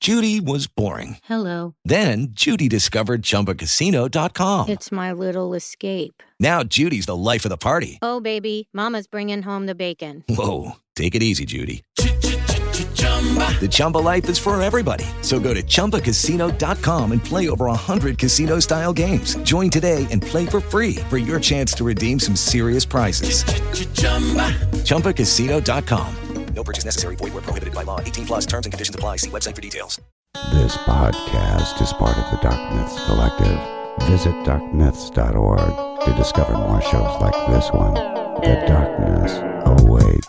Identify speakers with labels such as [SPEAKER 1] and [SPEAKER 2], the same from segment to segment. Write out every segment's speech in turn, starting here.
[SPEAKER 1] Judy was boring.
[SPEAKER 2] Hello.
[SPEAKER 1] Then Judy discovered ChumbaCasino.com.
[SPEAKER 2] It's my little escape.
[SPEAKER 1] Now Judy's the life of the party.
[SPEAKER 2] Oh, baby, mama's bringing home the bacon.
[SPEAKER 1] Whoa, take it easy, Judy. The Chumba life is for everybody. So go to ChumbaCasino.com and play over 100 casino-style games. Join today and play for free for your chance to redeem some serious prizes. ChumbaCasino.com. No purchase necessary. Void where prohibited by law. 18 plus terms and conditions apply. See website for details.
[SPEAKER 3] This podcast is part of the Dark Myths Collective. Visit darkmyths.org to discover more shows like this one. The darkness awaits.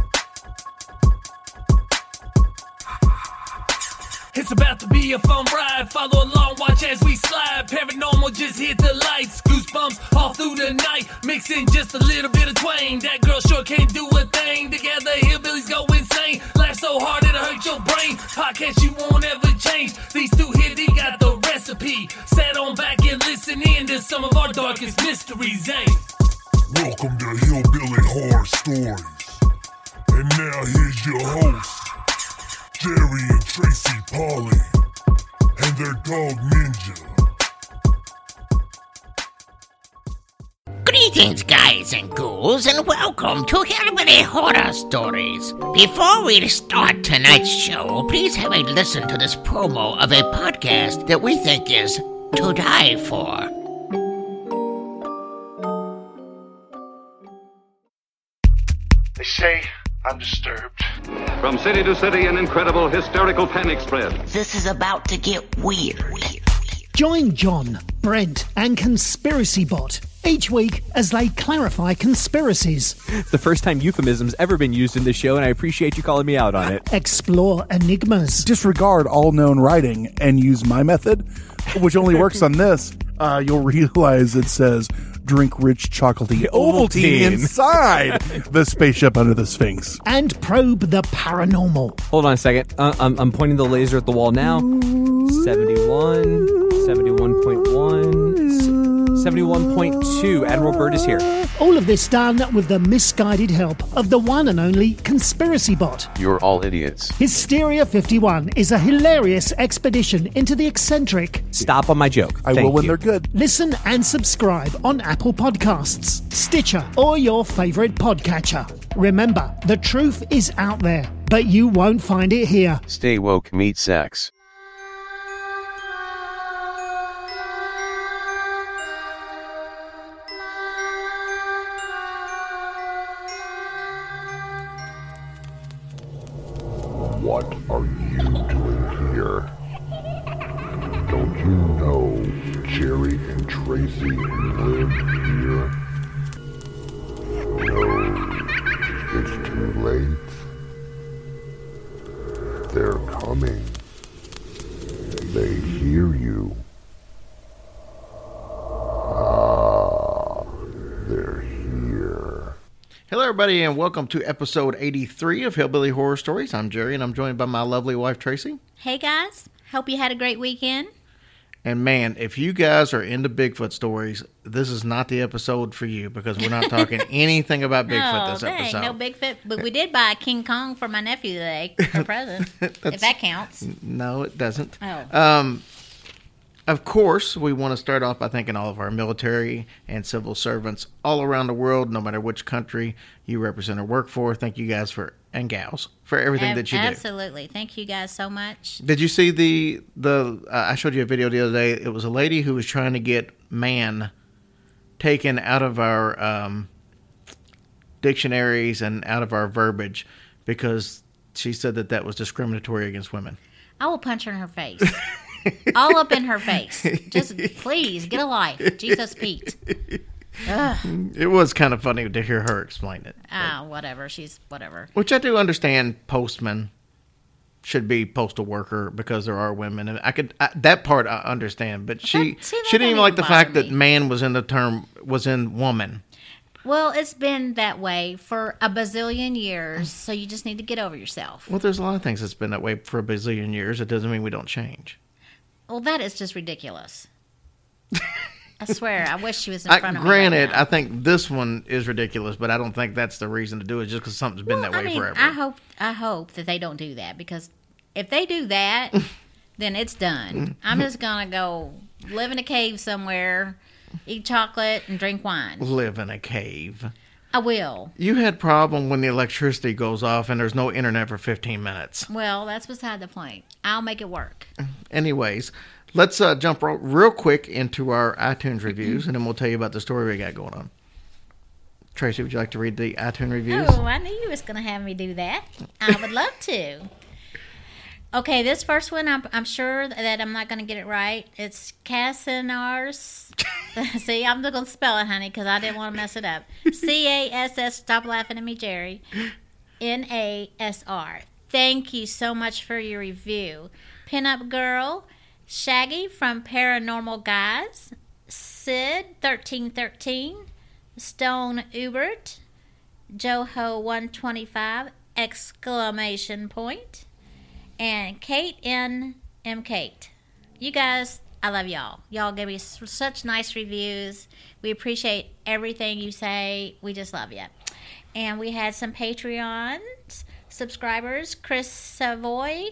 [SPEAKER 4] It's about to be a fun ride. Follow along, watch as we slide. Paranormal just hit the lights. Goosebumps all through the night. Mixing just a little bit of twain. That girl sure can't do a thing. Together, hillbillies go insane. Laugh so hard it'll hurt your brain. Podcast you won't ever change. These two here, they got the recipe. Sat on back and listen in to some of our darkest mysteries, eh?
[SPEAKER 5] Welcome to Hillbilly Horror Stories. And now here's your hosts, Jerry and Tracy Polly, and their dog Ninja.
[SPEAKER 6] Greetings, guys and ghouls, and welcome to Hillbilly Horror Stories. Before we start tonight's show, please have a listen to this promo of a podcast that we think is to die for.
[SPEAKER 5] They say I'm disturbed.
[SPEAKER 7] From city to city, an incredible hysterical panic spreads.
[SPEAKER 6] This is about to get weird.
[SPEAKER 8] Join John, Brent, and Conspiracy Bot each week as they clarify conspiracies.
[SPEAKER 9] It's the first time euphemism's ever been used in this show, and I appreciate you calling me out on it.
[SPEAKER 8] Explore enigmas.
[SPEAKER 10] Disregard all known writing and use my method, which only works on this. You'll realize it says, drink rich chocolatey Ovaltine inside the spaceship under the Sphinx.
[SPEAKER 8] And probe the paranormal.
[SPEAKER 9] Hold on a second. I'm pointing the laser at the wall now. 71, 71.1, 71.2. Admiral Byrd is here.
[SPEAKER 8] All of this done with the misguided help of the one and only Conspiracy Bot.
[SPEAKER 11] You're all idiots.
[SPEAKER 8] Hysteria 51 is a hilarious expedition into the eccentric.
[SPEAKER 9] Stop on my joke.
[SPEAKER 10] I will when they're good.
[SPEAKER 8] Listen and subscribe on Apple Podcasts, Stitcher, or your favorite podcatcher. Remember, the truth is out there, but you won't find it here.
[SPEAKER 11] Stay woke, meet sex.
[SPEAKER 5] What are you doing here? Don't you know Jerry and Tracy live here? No, it's too late. They're coming. They hear you. They're here.
[SPEAKER 12] Hello, everybody, and welcome to episode 83 of Hillbilly Horror Stories. I'm Jerry, and I'm joined by my lovely wife, Tracy.
[SPEAKER 13] Hey, guys. Hope you had a great weekend.
[SPEAKER 12] And, man, if you guys are into Bigfoot stories, this is not the episode for you because we're not talking anything about Bigfoot this episode.
[SPEAKER 13] No Bigfoot, but we did buy a King Kong for my nephew today for a present, if that counts.
[SPEAKER 12] No, it doesn't.
[SPEAKER 13] Oh.
[SPEAKER 12] Of course, we want to start off by thanking all of our military and civil servants all around the world, no matter which country you represent or work for. Thank you guys and gals for everything that you do.
[SPEAKER 13] Absolutely. Thank you guys so much.
[SPEAKER 12] Did you see the I showed you a video the other day. It was a lady who was trying to get man taken out of our dictionaries and out of our verbiage because she said that was discriminatory against women.
[SPEAKER 13] I will punch her in her face. All up in her face. Just please get a life. Jesus Pete. Ugh.
[SPEAKER 12] It was kind of funny to hear her explain it.
[SPEAKER 13] Whatever. She's whatever.
[SPEAKER 12] Which I do understand postman should be postal worker because there are women. And that part I understand. But she didn't even like the fact that man was in the term, was in woman.
[SPEAKER 13] Well, it's been that way for a bazillion years, so you just need to get over yourself.
[SPEAKER 12] Well, there's a lot of things that's been that way for a bazillion years. It doesn't mean we don't change.
[SPEAKER 13] Well, that is just ridiculous. I swear, I wish she was in front of me.
[SPEAKER 12] Granted, I think this one is ridiculous, but I don't think that's the reason to do it just because something's been that way forever.
[SPEAKER 13] I hope that they don't do that, because if they do that, then it's done. I'm just going to go live in a cave somewhere, eat chocolate, and drink wine.
[SPEAKER 12] Live in a cave.
[SPEAKER 13] I will.
[SPEAKER 12] You had problem when the electricity goes off and there's no internet for 15 minutes.
[SPEAKER 13] Well, that's beside the point. I'll make it work.
[SPEAKER 12] Anyways, let's jump real quick into our iTunes reviews, and then we'll tell you about the story we got going on. Tracy, would you like to read the iTunes reviews?
[SPEAKER 13] Oh, I knew you was going to have me do that. I would love to. Okay, this first one, I'm sure that I'm not going to get it right. It's Cassinars. See, I'm not going to spell it, honey, because I didn't want to mess it up. CASS, stop laughing at me, Jerry. NASR. Thank you so much for your review. Pinup Girl, Shaggy from Paranormal Guys, Sid 1313, Stone Ubert, Joho 125, exclamation point, and Kate N. M. Kate. You guys, I love y'all. Y'all give me such nice reviews. We appreciate everything you say. We just love you. And we had some Patreon subscribers. Chris Savoy,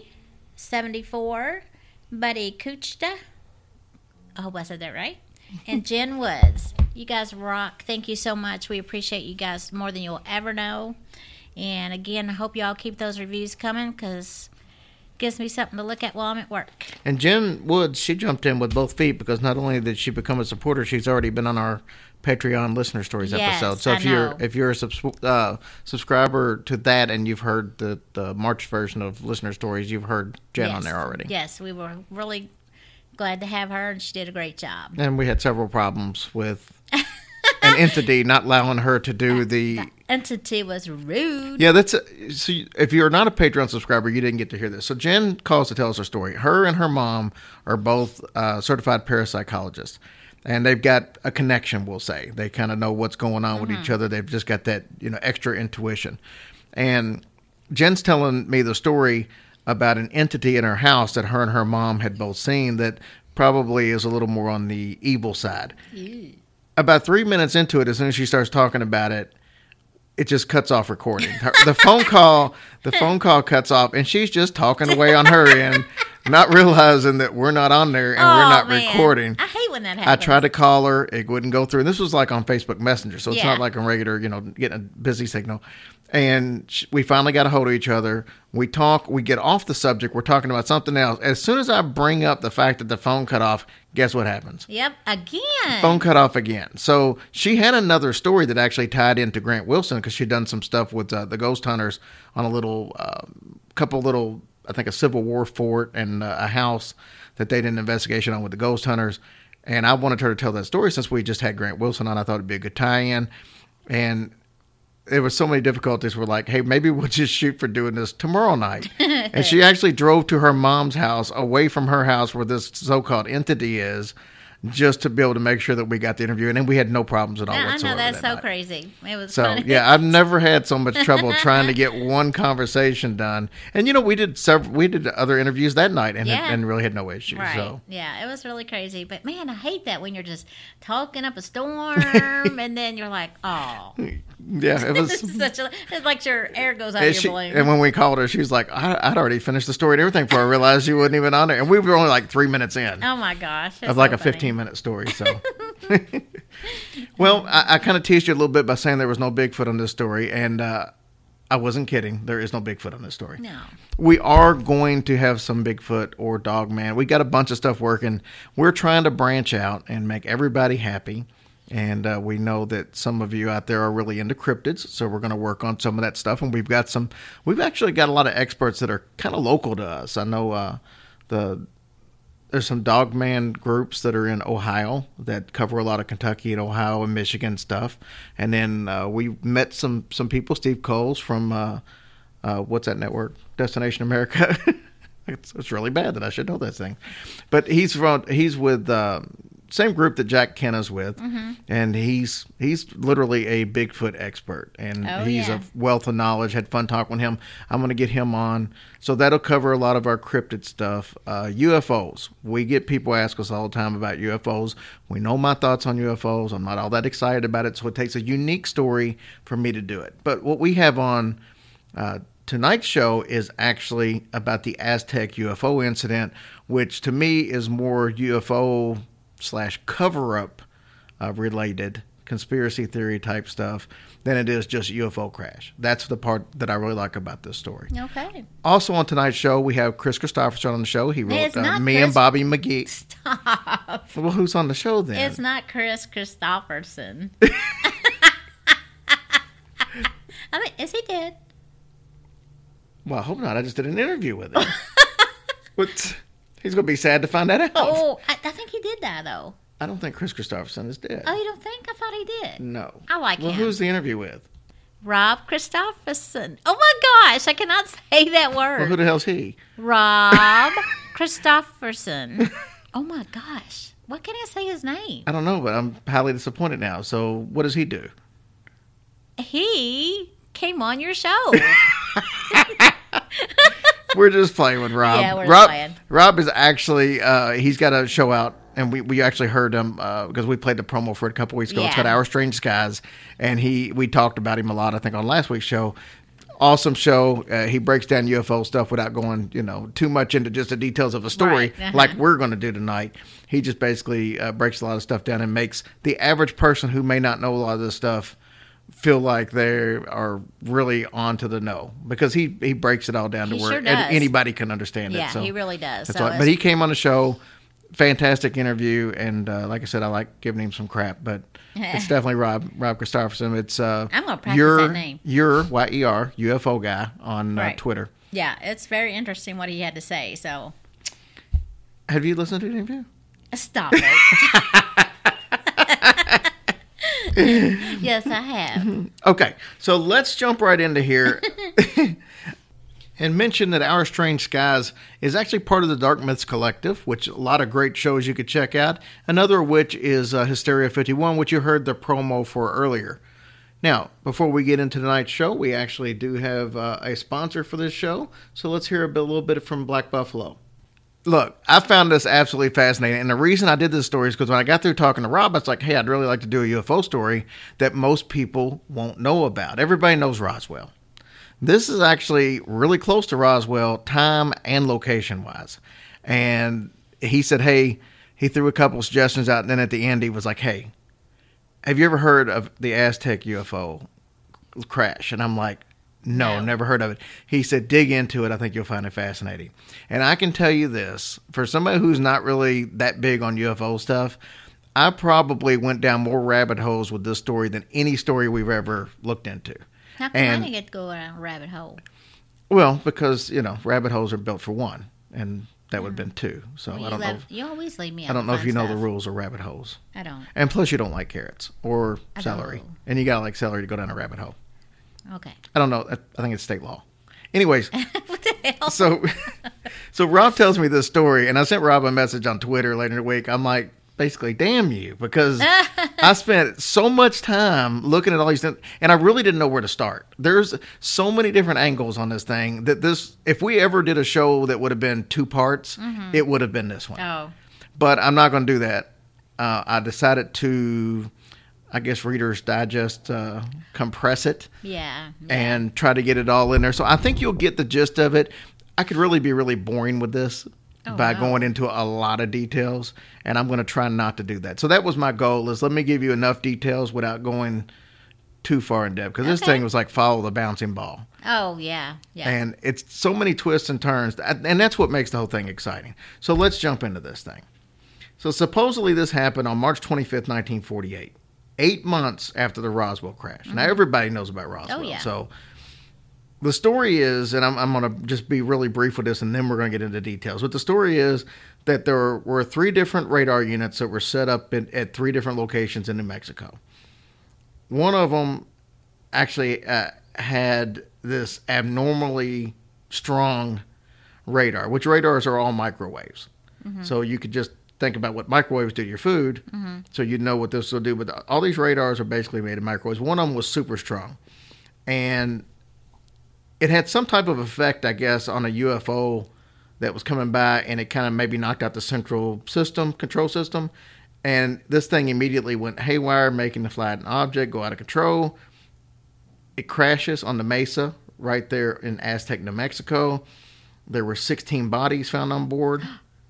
[SPEAKER 13] 74. Buddy Kuchta. I hope I said that right. And Jen Woods. You guys rock. Thank you so much. We appreciate you guys more than you'll ever know. And again, I hope y'all keep those reviews coming because it gives me something to look at while I'm at work. And
[SPEAKER 12] Jen Woods, she jumped in with both feet because not only did she become a supporter, she's already been on our Patreon Listener Stories episode. So if you're a subscriber to that and you've heard the March version of Listener Stories, you've heard Jen on there already.
[SPEAKER 13] Yes, we were really glad to have her, and she did a great job.
[SPEAKER 12] And we had several problems with an entity not allowing her to do the
[SPEAKER 13] entity was rude.
[SPEAKER 12] Yeah, so if you're not a Patreon subscriber, you didn't get to hear this. So Jen calls to tell us her story. Her and her mom are both certified parapsychologists, and they've got a connection, we'll say. They kind of know what's going on with each other. They've just got that, extra intuition. And Jen's telling me the story about an entity in her house that her and her mom had both seen that probably is a little more on the evil side. Ew. About 3 minutes into it, as soon as she starts talking about it, it just cuts off recording. The phone call cuts off, and she's just talking away on her end, not realizing that we're not on there and we're not recording.
[SPEAKER 13] I hate when that
[SPEAKER 12] I
[SPEAKER 13] happens.
[SPEAKER 12] tried to call her, it wouldn't go through. And this was like on Facebook Messenger, so it's not like a regular, getting a busy signal. And we finally got a hold of each other. We talk. We get off the subject. We're talking about something else. As soon as I bring up the fact that the phone cut off, guess what happens?
[SPEAKER 13] Yep, again.
[SPEAKER 12] Phone cut off again. So she had another story that actually tied into Grant Wilson because she'd done some stuff with the Ghost Hunters on a little, I think a Civil War fort and a house that they did an investigation on with the Ghost Hunters. And I wanted her to tell that story since we just had Grant Wilson on. I thought it'd be a good tie-in. And there was so many difficulties. We're like, hey, maybe we'll just shoot for doing this tomorrow night. And she actually drove to her mom's house, away from her house where this so-called entity is, just to be able to make sure that we got the interview. And then we had no problems at all whatsoever.
[SPEAKER 13] I know, that's so
[SPEAKER 12] night.
[SPEAKER 13] Crazy. It was
[SPEAKER 12] so
[SPEAKER 13] funny.
[SPEAKER 12] Yeah, I've never had so much trouble trying to get one conversation done. And we did other interviews that night and really had no issues.
[SPEAKER 13] Right.
[SPEAKER 12] So.
[SPEAKER 13] Yeah, it was really crazy. But man, I hate that when you're just talking up a storm and then you're like, oh.
[SPEAKER 12] Yeah, it was
[SPEAKER 13] it's like your air goes out of your balloon.
[SPEAKER 12] And when we called her, she was like, I'd already finished the story and everything before I realized she wasn't even on there. And we were only like 3 minutes in.
[SPEAKER 13] Oh my gosh.
[SPEAKER 12] Of like a 15-minute story. So, well, I kind of teased you a little bit by saying there was no Bigfoot on this story. And I wasn't kidding. There is no Bigfoot on this story.
[SPEAKER 13] No.
[SPEAKER 12] We are going to have some Bigfoot or Dogman. We got a bunch of stuff working. We're trying to branch out and make everybody happy. And we know that some of you out there are really into cryptids, so we're going to work on some of that stuff. And we've actually got a lot of experts that are kind of local to us. I know there's some Dogman groups that are in Ohio that cover a lot of Kentucky and Ohio and Michigan stuff. And then we met some people, Steve Coles from what's that network? Destination America. It's really bad that I should know that thing, but he's with. Same group that Jack Kenna's with, and he's literally a Bigfoot expert, and he's a wealth of knowledge. Had fun talking with him. I'm going to get him on, so that'll cover a lot of our cryptid stuff. UFOs, we get people ask us all the time about UFOs. We know my thoughts on UFOs. I'm not all that excited about it, so it takes a unique story for me to do it. But what we have on tonight's show is actually about the Aztec UFO incident, which to me is more UFO / cover-up related conspiracy theory type stuff than it is just UFO crash. That's the part that I really like about this story.
[SPEAKER 13] Okay.
[SPEAKER 12] Also on tonight's show, we have Chris Christopherson on the show. He wrote Me
[SPEAKER 13] Chris...
[SPEAKER 12] and Bobby McGee.
[SPEAKER 13] Stop.
[SPEAKER 12] Well, who's on the show then?
[SPEAKER 13] It's not Chris Christopherson. I mean, is he dead?
[SPEAKER 12] Well, I hope not. I just did an interview with him. He's going to be sad to find that out.
[SPEAKER 13] Oh, I think he did die, though.
[SPEAKER 12] I don't think Chris Christopherson is dead.
[SPEAKER 13] Oh, you don't think? I thought he did.
[SPEAKER 12] No.
[SPEAKER 13] I like him.
[SPEAKER 12] Well, who's the interview with?
[SPEAKER 13] Rob Christopherson. Oh, my gosh. I cannot say that word.
[SPEAKER 12] Well, who the hell's he?
[SPEAKER 13] Rob Christopherson. Oh, my gosh. Why can't I say his name?
[SPEAKER 12] I don't know, but I'm highly disappointed now. So what does he do?
[SPEAKER 13] He came on your show.
[SPEAKER 12] We're just playing with Rob.
[SPEAKER 13] Yeah, we're playing.
[SPEAKER 12] Rob is actually, he's got a show out, and we actually heard him because we played the promo for it a couple weeks ago.
[SPEAKER 13] Yeah.
[SPEAKER 12] It's called Our Strange Skies, and we talked about him a lot, I think, on last week's show. Awesome show. He breaks down UFO stuff without going, too much into just the details of a story like we're going to do tonight. He just basically breaks a lot of stuff down and makes the average person who may not know a lot of this stuff feel like they are really on to the know, because he breaks it all down to where anybody can understand it.
[SPEAKER 13] Yeah,
[SPEAKER 12] So
[SPEAKER 13] he really does.
[SPEAKER 12] but he came on the show, fantastic interview, and like I said, I like giving him some crap, but it's definitely Rob Christopherson. It's
[SPEAKER 13] I'm gonna practice that name.
[SPEAKER 12] Your YER UFO guy on Twitter.
[SPEAKER 13] Yeah, it's very interesting what he had to say. So,
[SPEAKER 12] have you listened to the interview?
[SPEAKER 13] Stop it. Yes, I have.
[SPEAKER 12] Okay, so let's jump right into here and mention that Our Strange Skies is actually part of the Dark Myths Collective, which a lot of great shows you could check out. Another of which is Hysteria 51, which you heard the promo for earlier. Now, before we get into tonight's show, we actually do have a sponsor for this show, so let's hear a little bit from Black Buffalo. Look, I found this absolutely fascinating, and the reason I did this story is because when I got through talking to Rob, I was like, hey, I'd really like to do a UFO story that most people won't know about. Everybody knows Roswell. This is actually really close to Roswell, time and location-wise. And he said, hey, he threw a couple suggestions out, and then at the end he was like, hey, have you ever heard of the Aztec UFO crash? And I'm like, no, never heard of it. He said, dig into it. I think you'll find it fascinating. And I can tell you this, for somebody who's not really that big on UFO stuff, I probably went down more rabbit holes with this story than any story we've ever looked into.
[SPEAKER 13] How come I didn't get to go down a rabbit hole?
[SPEAKER 12] Well, because, rabbit holes are built for one, and that would have been two. So
[SPEAKER 13] well,
[SPEAKER 12] I don't know.
[SPEAKER 13] You always leave me out.
[SPEAKER 12] I don't know if you know the rules of rabbit holes.
[SPEAKER 13] I don't.
[SPEAKER 12] And plus, you don't like carrots or celery. And you got to like celery to go down a rabbit hole.
[SPEAKER 13] Okay.
[SPEAKER 12] I don't know. I think it's state law. Anyways, what the hell? So Rob tells me this story, and I sent Rob a message on Twitter later in the week. I'm like, basically, damn you, because I spent so much time looking at all these things, and I really didn't know where to start. There's so many different angles on this thing that if we ever did a show that would have been 2 parts, it would have been this one.
[SPEAKER 13] Oh.
[SPEAKER 12] But I'm not going to do that. I decided to, I guess, Reader's Digest, compress it.
[SPEAKER 13] Yeah.
[SPEAKER 12] And try to get it all in there. So I think you'll get the gist of it. I could really be really boring with this by going into a lot of details, and I'm going to try not to do that. So that was my goal, is let me give you enough details without going too far in depth, because this thing was like follow the bouncing ball.
[SPEAKER 13] Oh, yeah.
[SPEAKER 12] And it's so many twists and turns, and that's what makes the whole thing exciting. So let's jump into this thing. So supposedly this happened on March 25th, 1948. 8 months after the Roswell crash. Now, everybody knows about Roswell.
[SPEAKER 13] Oh, yeah.
[SPEAKER 12] So the story is, and I'm going to just be really brief with this, and then we're going to get into details. But the story is that there were 3 different radar units that were set up at 3 different locations in New Mexico. One of them actually had this abnormally strong radar, which radars are all microwaves. So you could just think about what microwaves do to your food, so you'd know what this will do. But all these radars are basically made of microwaves. One of them was super strong. And it had some type of effect, I guess, on a UFO that was coming by, and it kind of maybe knocked out the central control system. And this thing immediately went haywire, making the flying object go out of control. It crashes on the mesa right there in Aztec, New Mexico. There were 16 bodies found on board.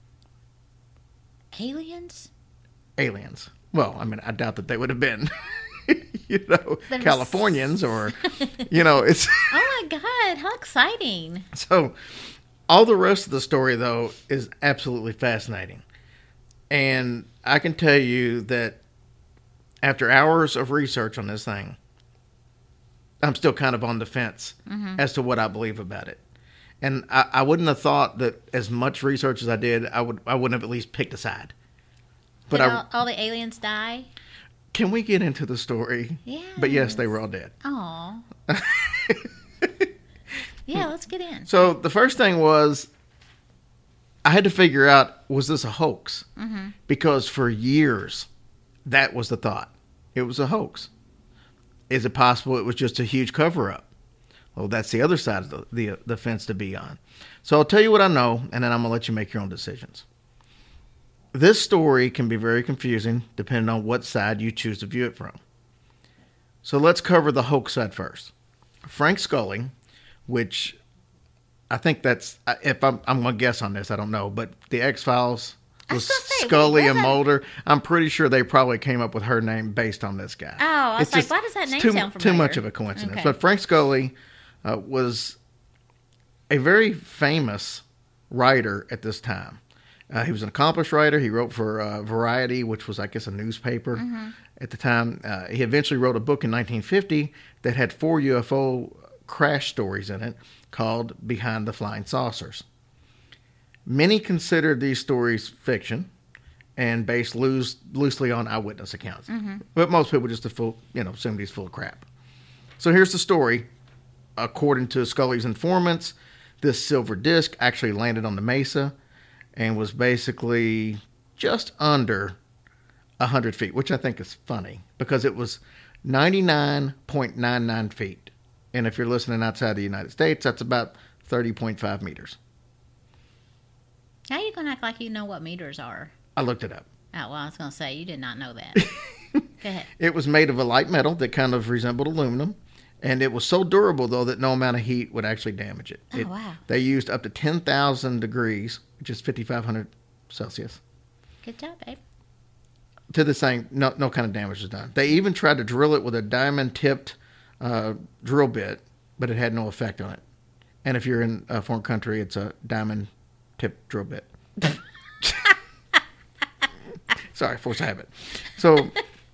[SPEAKER 13] Aliens?
[SPEAKER 12] Aliens. Well, I mean, I doubt that they would have been, Californians or, it's...
[SPEAKER 13] Oh, my God. How exciting.
[SPEAKER 12] So, all the rest of the story, though, is absolutely fascinating. And I can tell you that after hours of research on this thing, I'm still kind of on the fence as to what I believe about it. And I wouldn't have thought that as much research as I did, I wouldn't have at least picked a side.
[SPEAKER 13] But all the aliens die?
[SPEAKER 12] Can we get into the story?
[SPEAKER 13] Yeah.
[SPEAKER 12] But yes, they were all dead.
[SPEAKER 13] Aw. Yeah, let's get in.
[SPEAKER 12] So the first thing was, I had to figure out, was this a hoax? Because for years, that was the thought. It was a hoax. Is it possible it was just a huge cover-up? Well, that's the other side of the fence to be on. So I'll tell you what I know, and then I'm going to let you make your own decisions. This story can be very confusing depending on what side you choose to view it from. So let's cover the hoax side first. Frank Scully, which I think that's, if I'm going to guess on this, I don't know, but the X-Files was Scully and Mulder. I'm pretty sure they probably came up with her name based on this guy.
[SPEAKER 13] Oh, I was like, why does that name sound familiar?
[SPEAKER 12] Too much of a coincidence. Okay. But Frank Scully was a very famous writer at this time. He was an accomplished writer. He wrote for Variety, which was, I guess, a newspaper at the time. He eventually wrote a book in 1950 that had 4 UFO crash stories in it called Behind the Flying Saucers. Many considered these stories fiction and based loosely on eyewitness accounts. But most people just assumed he's full of crap. So here's the story. According to Scully's informants, this silver disc actually landed on the mesa and was basically just under 100 feet, which I think is funny because it was 99.99 feet. And if you're listening outside the United States, that's about 30.5 meters.
[SPEAKER 13] How are you going to act like you know what meters are?
[SPEAKER 12] I looked it up.
[SPEAKER 13] Oh, well, I was going to say, you did not know that. Go ahead.
[SPEAKER 12] It was made of a light metal that kind of resembled aluminum. And it was so durable, though, that no amount of heat would actually damage it.
[SPEAKER 13] Oh, wow.
[SPEAKER 12] They used up to 10,000 degrees, which is 5,500 Celsius.
[SPEAKER 13] Good job, babe.
[SPEAKER 12] To the same, no kind of damage was done. They even tried to drill it with a diamond-tipped drill bit, but it had no effect on it. And if you're in a foreign country, it's a diamond-tipped drill bit. Sorry, force habit. So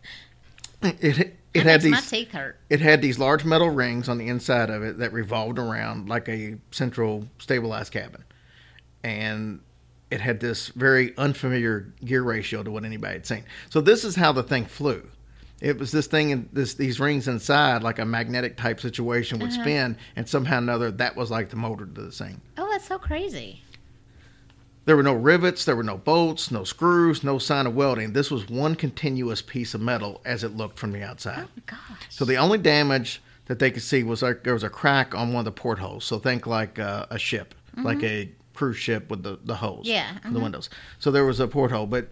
[SPEAKER 12] it had these.
[SPEAKER 13] My teeth hurt.
[SPEAKER 12] It had these large metal rings on the inside of it that revolved around like a central stabilized cabin, and it had this very unfamiliar gear ratio to what anybody had seen. So this is how the thing flew. It was this thing and these rings inside, like a magnetic type situation, would spin, and somehow or another that was like the motor to the thing.
[SPEAKER 13] Oh, that's so crazy.
[SPEAKER 12] There were no rivets, there were no bolts, no screws, no sign of welding. This was one continuous piece of metal as it looked from the outside.
[SPEAKER 13] Oh, gosh.
[SPEAKER 12] So the only damage that they could see was like there was a crack on one of the portholes. So think like a ship, like a cruise ship with the holes for the windows. So there was a porthole. But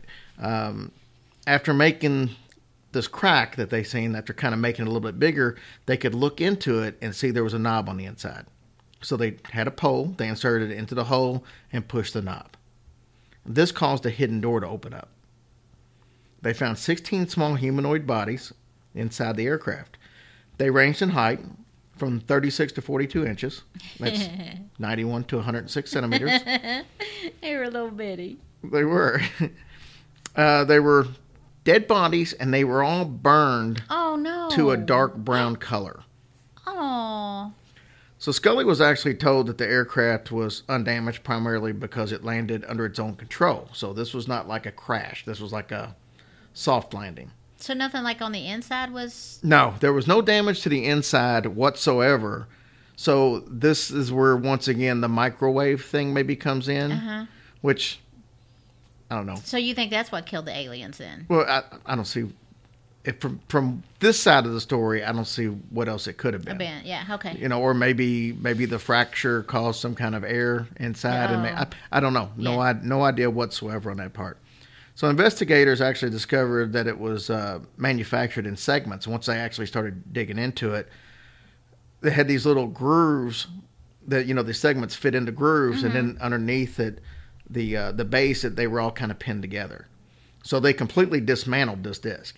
[SPEAKER 12] after making this crack that they seen, after kind of making it a little bit bigger, they could look into it and see there was a knob on the inside. So they had a pole, they inserted it into the hole and pushed the knob. This caused a hidden door to open up. They found 16 small humanoid bodies inside the aircraft. They ranged in height from 36 to 42 inches. That's 91 to 106 centimeters.
[SPEAKER 13] They were a little bitty.
[SPEAKER 12] They were. They were dead bodies, and they were all burned to a dark brown color.
[SPEAKER 13] Oh.
[SPEAKER 12] So Scully was actually told that the aircraft was undamaged primarily because it landed under its own control. So this was not like a crash. This was like a soft landing.
[SPEAKER 13] So nothing like on the inside was...
[SPEAKER 12] No, there was no damage to the inside whatsoever. So this is where, once again, the microwave thing maybe comes in, which, I don't know.
[SPEAKER 13] So you think that's what killed the aliens then?
[SPEAKER 12] Well, I don't see... From this side of the story, I don't see what else it could have been.
[SPEAKER 13] Yeah, okay.
[SPEAKER 12] You know, or maybe the fracture caused some kind of air inside. And I don't know. No idea whatsoever on that part. So investigators actually discovered that it was manufactured in segments. Once they actually started digging into it, they had these little grooves that, the segments fit into grooves, and then underneath it, the base, that they were all kind of pinned together. So they completely dismantled this disc.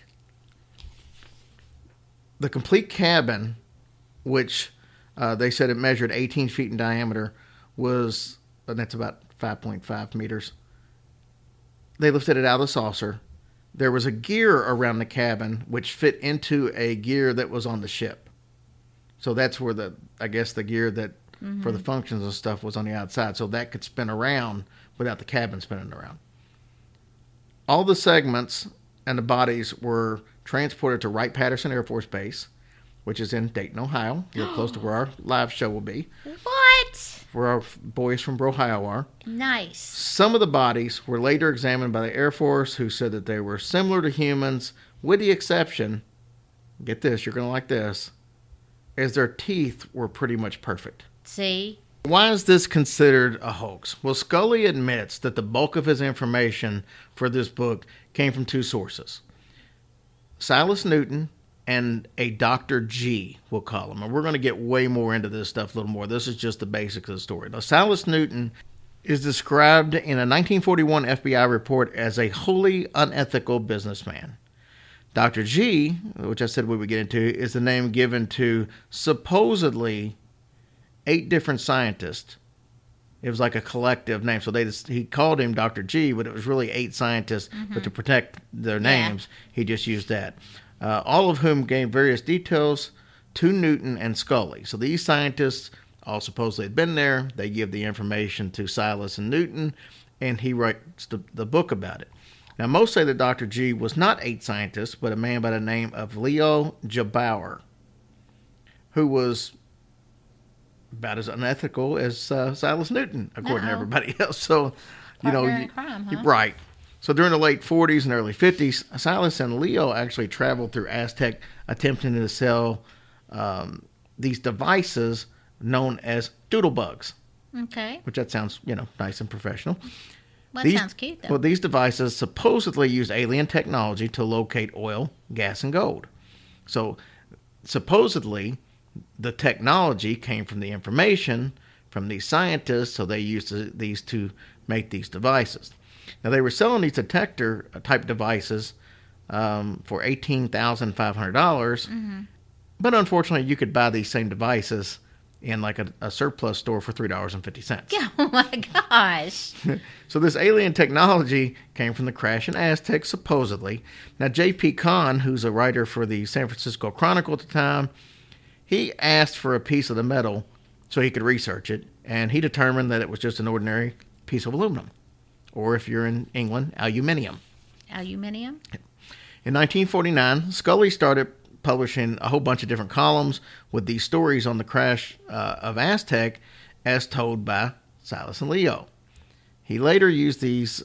[SPEAKER 12] The complete cabin, which they said it measured 18 feet in diameter, and that's about 5.5 meters. They lifted it out of the saucer. There was a gear around the cabin which fit into a gear that was on the ship. So that's where the gear that for the functions and stuff was on the outside. So that could spin around without the cabin spinning around. All the segments and the bodies were transported to Wright-Patterson Air Force Base, which is in Dayton, Ohio. You're close to where our live show will be.
[SPEAKER 13] What?
[SPEAKER 12] Where our boys from Ohio are.
[SPEAKER 13] Nice.
[SPEAKER 12] Some of the bodies were later examined by the Air Force, who said that they were similar to humans, with the exception, get this, you're going to like this, as their teeth were pretty much perfect.
[SPEAKER 13] See?
[SPEAKER 12] Why is this considered a hoax? Well, Scully admits that the bulk of his information for this book came from two sources. Silas Newton and a Dr. G, we'll call him. And we're going to get way more into this stuff a little more. This is just the basics of the story. Now, Silas Newton is described in a 1941 FBI report as a wholly unethical businessman. Dr. G, which I said we would get into, is the name given to supposedly 8 different scientists. It was like a collective name. So he called him Dr. G, but it was really 8 scientists. But to protect their names, he just used that. All of whom gave various details to Newton and Scully. So these scientists all supposedly had been there. They give the information to Silas and Newton, and he writes the book about it. Now, most say that Dr. G was not 8 scientists, but a man by the name of Leo Gebauer, who was about as unethical as Silas Newton, according to everybody else. So,
[SPEAKER 13] crime, huh?
[SPEAKER 12] Right. So during the late 40s and early 50s, Silas and Leo actually traveled through Aztec, attempting to sell these devices known as doodlebugs.
[SPEAKER 13] Okay.
[SPEAKER 12] Which that sounds, nice and professional.
[SPEAKER 13] Well, that sounds cute, though.
[SPEAKER 12] Well, these devices supposedly use alien technology to locate oil, gas, and gold. So supposedly the technology came from the information from these scientists, so they used these to make these devices. Now, they were selling these detector-type devices for $18,500, but unfortunately, you could buy these same devices in like a surplus store for $3.50.
[SPEAKER 13] Oh, my gosh.
[SPEAKER 12] So this alien technology came from the crash in Aztec, supposedly. Now, J.P. Kahn, who's a writer for the San Francisco Chronicle at the time, he asked for a piece of the metal so he could research it, and he determined that it was just an ordinary piece of aluminum. Or if you're in England, aluminium.
[SPEAKER 13] Aluminium?
[SPEAKER 12] In 1949, Scully started publishing a whole bunch of different columns with these stories on the crash of Aztec as told by Silas and Leo. He later used these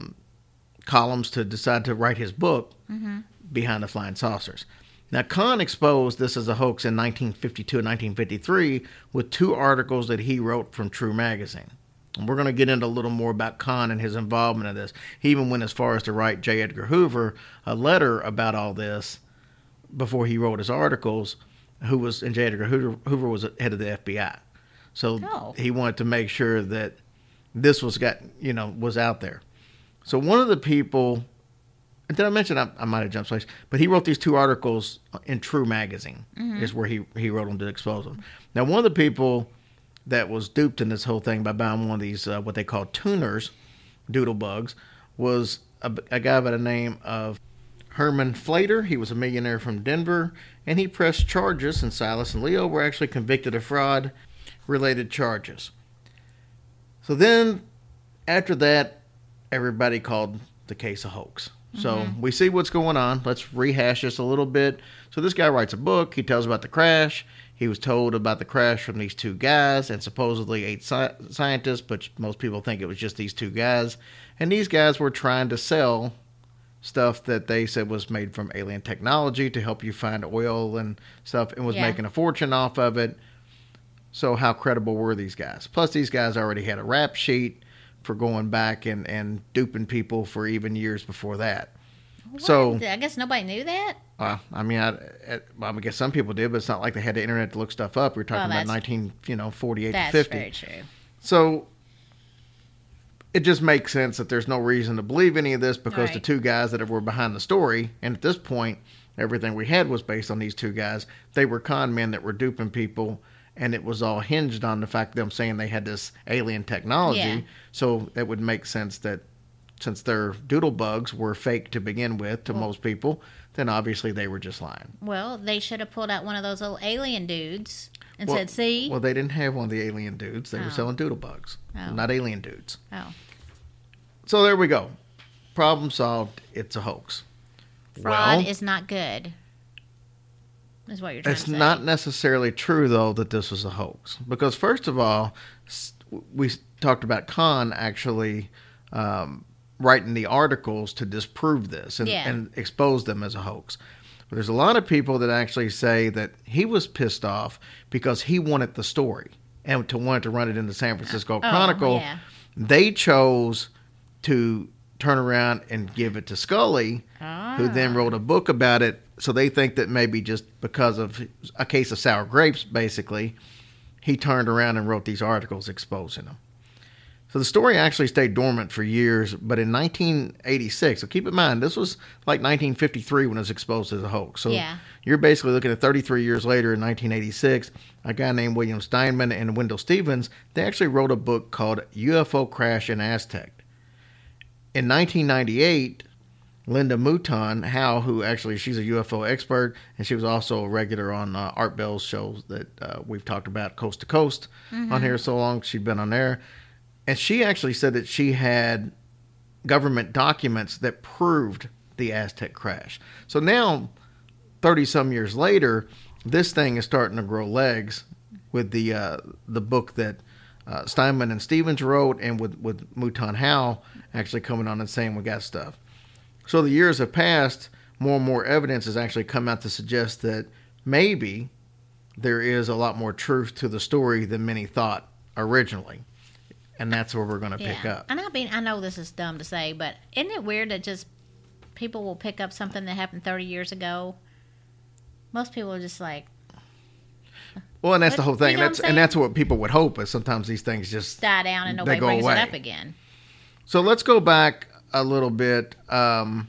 [SPEAKER 12] columns to decide to write his book, Behind the Flying Saucers. Now, Kahn exposed this as a hoax in 1952 and 1953 with 2 articles that he wrote from True Magazine. And we're going to get into a little more about Kahn and his involvement in this. He even went as far as to write J. Edgar Hoover a letter about all this before he wrote his articles, and J. Edgar Hoover was head of the FBI. So he wanted to make sure that this was out there. So one of the people, did I mention, I might have jumped place, but he wrote these 2 articles in True Magazine, is where he wrote them to expose them. Now, one of the people that was duped in this whole thing by buying one of these, what they call tuners, doodlebugs, was a guy by the name of Herman Flater. He was a millionaire from Denver, and he pressed charges, and Silas and Leo were actually convicted of fraud-related charges. So then, after that, everybody called the case a hoax. So we see what's going on. Let's rehash this a little bit. So this guy writes a book. He tells about the crash. He was told about the crash from these 2 guys and supposedly 8 scientists, but most people think it was just these 2 guys. And these guys were trying to sell stuff that they said was made from alien technology to help you find oil and stuff, and was making a fortune off of it. So how credible were these guys? Plus, these guys already had a rap sheet for going back and duping people for even years before that.
[SPEAKER 13] What?
[SPEAKER 12] So
[SPEAKER 13] I guess nobody knew that.
[SPEAKER 12] I guess some people did, but it's not like they had the internet to look stuff up. We were talking about 1948 to 50.
[SPEAKER 13] That's very true.
[SPEAKER 12] So it just makes sense that there's no reason to believe any of this because the two guys that were behind the story, and at this point, everything we had was based on these two guys. They were con men that were duping people, and it was all hinged on the fact of them saying they had this alien technology.
[SPEAKER 13] Yeah.
[SPEAKER 12] So it would make sense that since their doodle bugs were fake to begin with to most people, then obviously they were just lying.
[SPEAKER 13] Well, they should have pulled out one of those little alien dudes and said, see?
[SPEAKER 12] Well, they didn't have one of the alien dudes. They were selling doodle bugs, not alien dudes.
[SPEAKER 13] Oh.
[SPEAKER 12] So there we go. Problem solved. It's a hoax.
[SPEAKER 13] Fraud is not good, is what you're trying to say.
[SPEAKER 12] It's not necessarily true, though, that this was a hoax. Because, first of all, we talked about Khan actually writing the articles to disprove this and expose them as a hoax. But there's a lot of people that actually say that he was pissed off because he wanted the story and wanted to run it in the San Francisco Chronicle.
[SPEAKER 13] Yeah.
[SPEAKER 12] They chose to turn around and give it to Scully, who then wrote a book about it. So they think that maybe just because of a case of sour grapes, basically, he turned around and wrote these articles exposing them. So the story actually stayed dormant for years, but in 1986, so keep in mind, this was like 1953 when it was exposed as a hoax. So you're basically looking at 33 years later in 1986, a guy named William Steinman and Wendell Stevens, they actually wrote a book called UFO Crash in Aztec. In 1998, Linda Mouton Howe, who actually she's a UFO expert, and she was also a regular on Art Bell's shows that we've talked about Coast to Coast on here so long. She'd been on there. And she actually said that she had government documents that proved the Aztec crash. So now, 30-some years later, this thing is starting to grow legs with the book that Steinman and Stevens wrote, and with Mouton Howe actually coming on and saying we got stuff. So the years have passed, more and more evidence has actually come out to suggest that maybe there is a lot more truth to the story than many thought originally. And that's where we're going to pick up.
[SPEAKER 13] And I know this is dumb to say, but isn't it weird that just people will pick up something that happened 30 years ago? Most people are just like...
[SPEAKER 12] Well, and that's the whole thing. And that's what people would hope, is sometimes these things just...
[SPEAKER 13] die down and nobody brings it up again.
[SPEAKER 12] So let's go back a little bit and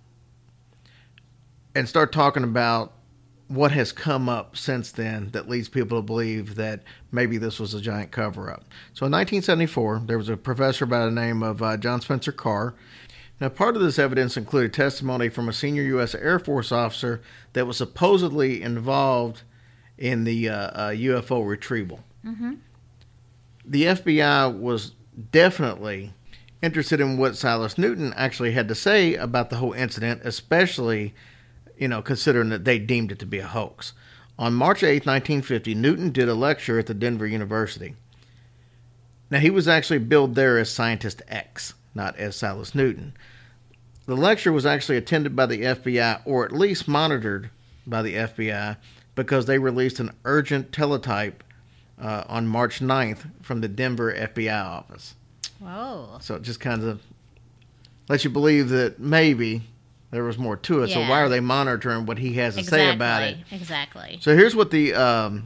[SPEAKER 12] start talking about what has come up since then that leads people to believe that maybe this was a giant cover-up. So in 1974, there was a professor by the name of John Spencer Carr. Now, part of this evidence included testimony from a senior U.S. Air Force officer that was supposedly involved in the UFO retrieval. Mm-hmm. The FBI was definitely interested in what Silas Newton actually had to say about the whole incident, especially considering that they deemed it to be a hoax. On March 8, 1950, Newton did a lecture at the Denver University. Now, he was actually billed there as Scientist X, not as Silas Newton. The lecture was actually attended by the FBI, or at least monitored by the FBI, because they released an urgent teletype on March 9th from the Denver FBI office.
[SPEAKER 13] Whoa.
[SPEAKER 12] So it just kind of lets you believe that maybe there was more to it. Yeah. So why are they monitoring what he has to say about it?
[SPEAKER 13] Exactly.
[SPEAKER 12] So here's what the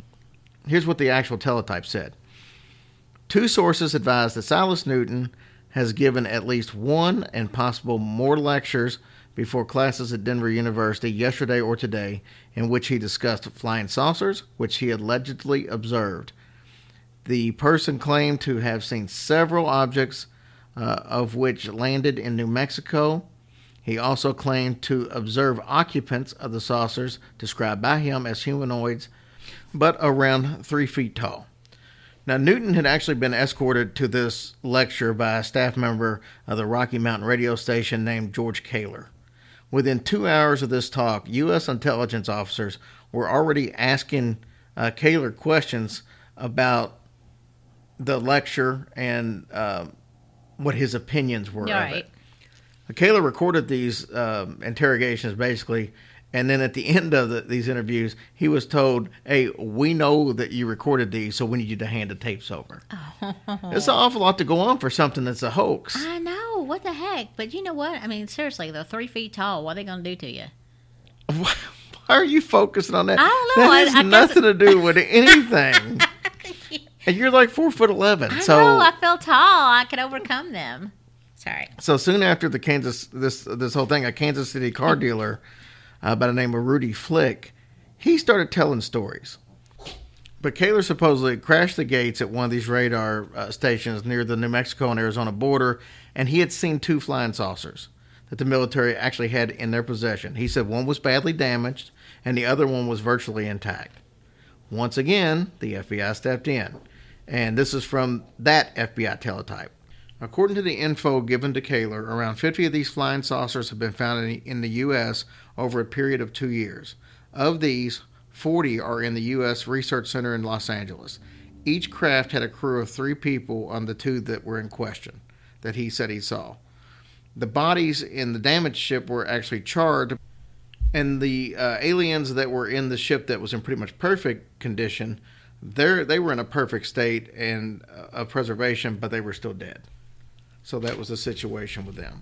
[SPEAKER 12] actual teletype said. 2 sources advise that Silas Newton has given at least 1 and possible more lectures before classes at Denver University yesterday or today, in which he discussed flying saucers, which he allegedly observed. The person claimed to have seen several objects, of which landed in New Mexico. He also claimed to observe occupants of the saucers, described by him as humanoids, but around 3 feet tall. Now, Newton had actually been escorted to this lecture by a staff member of the Rocky Mountain radio station named George Kaler. Within 2 hours of this talk, U.S. intelligence officers were already asking Kaler questions about the lecture and what his opinions were of it. Kaler recorded these interrogations, basically, and then at the end of these interviews, he was told, hey, we know that you recorded these, so we need you to hand the tapes over. Oh. It's an awful lot to go on for something that's a hoax.
[SPEAKER 13] I know. what the heck? But you know what? I mean, seriously, they're 3 feet tall. What are they going to do to you?
[SPEAKER 12] Why are you focusing on that?
[SPEAKER 13] I don't know.
[SPEAKER 12] That has nothing to do with anything. And you're like 4'11".
[SPEAKER 13] I know. I feel tall. I could overcome them. Sorry.
[SPEAKER 12] So soon after this whole thing, a Kansas City car dealer by the name of Rudy Flick, he started telling stories. But Kaler supposedly crashed the gates at one of these radar stations near the New Mexico and Arizona border, and he had seen 2 flying saucers that the military actually had in their possession. He said one was badly damaged, and the other one was virtually intact. Once again, the FBI stepped in, and this is from that FBI teletype. According to the info given to Kaler, around 50 of these flying saucers have been found in the U.S. over a period of 2 years. Of these, 40 are in the U.S. Research Center in Los Angeles. Each craft had a crew of 3 people on the 2 that were in question, that he said he saw. The bodies in the damaged ship were actually charred, and the aliens that were in the ship that was in pretty much perfect condition, they were in a perfect state and of preservation, but they were still dead. So that was the situation with them.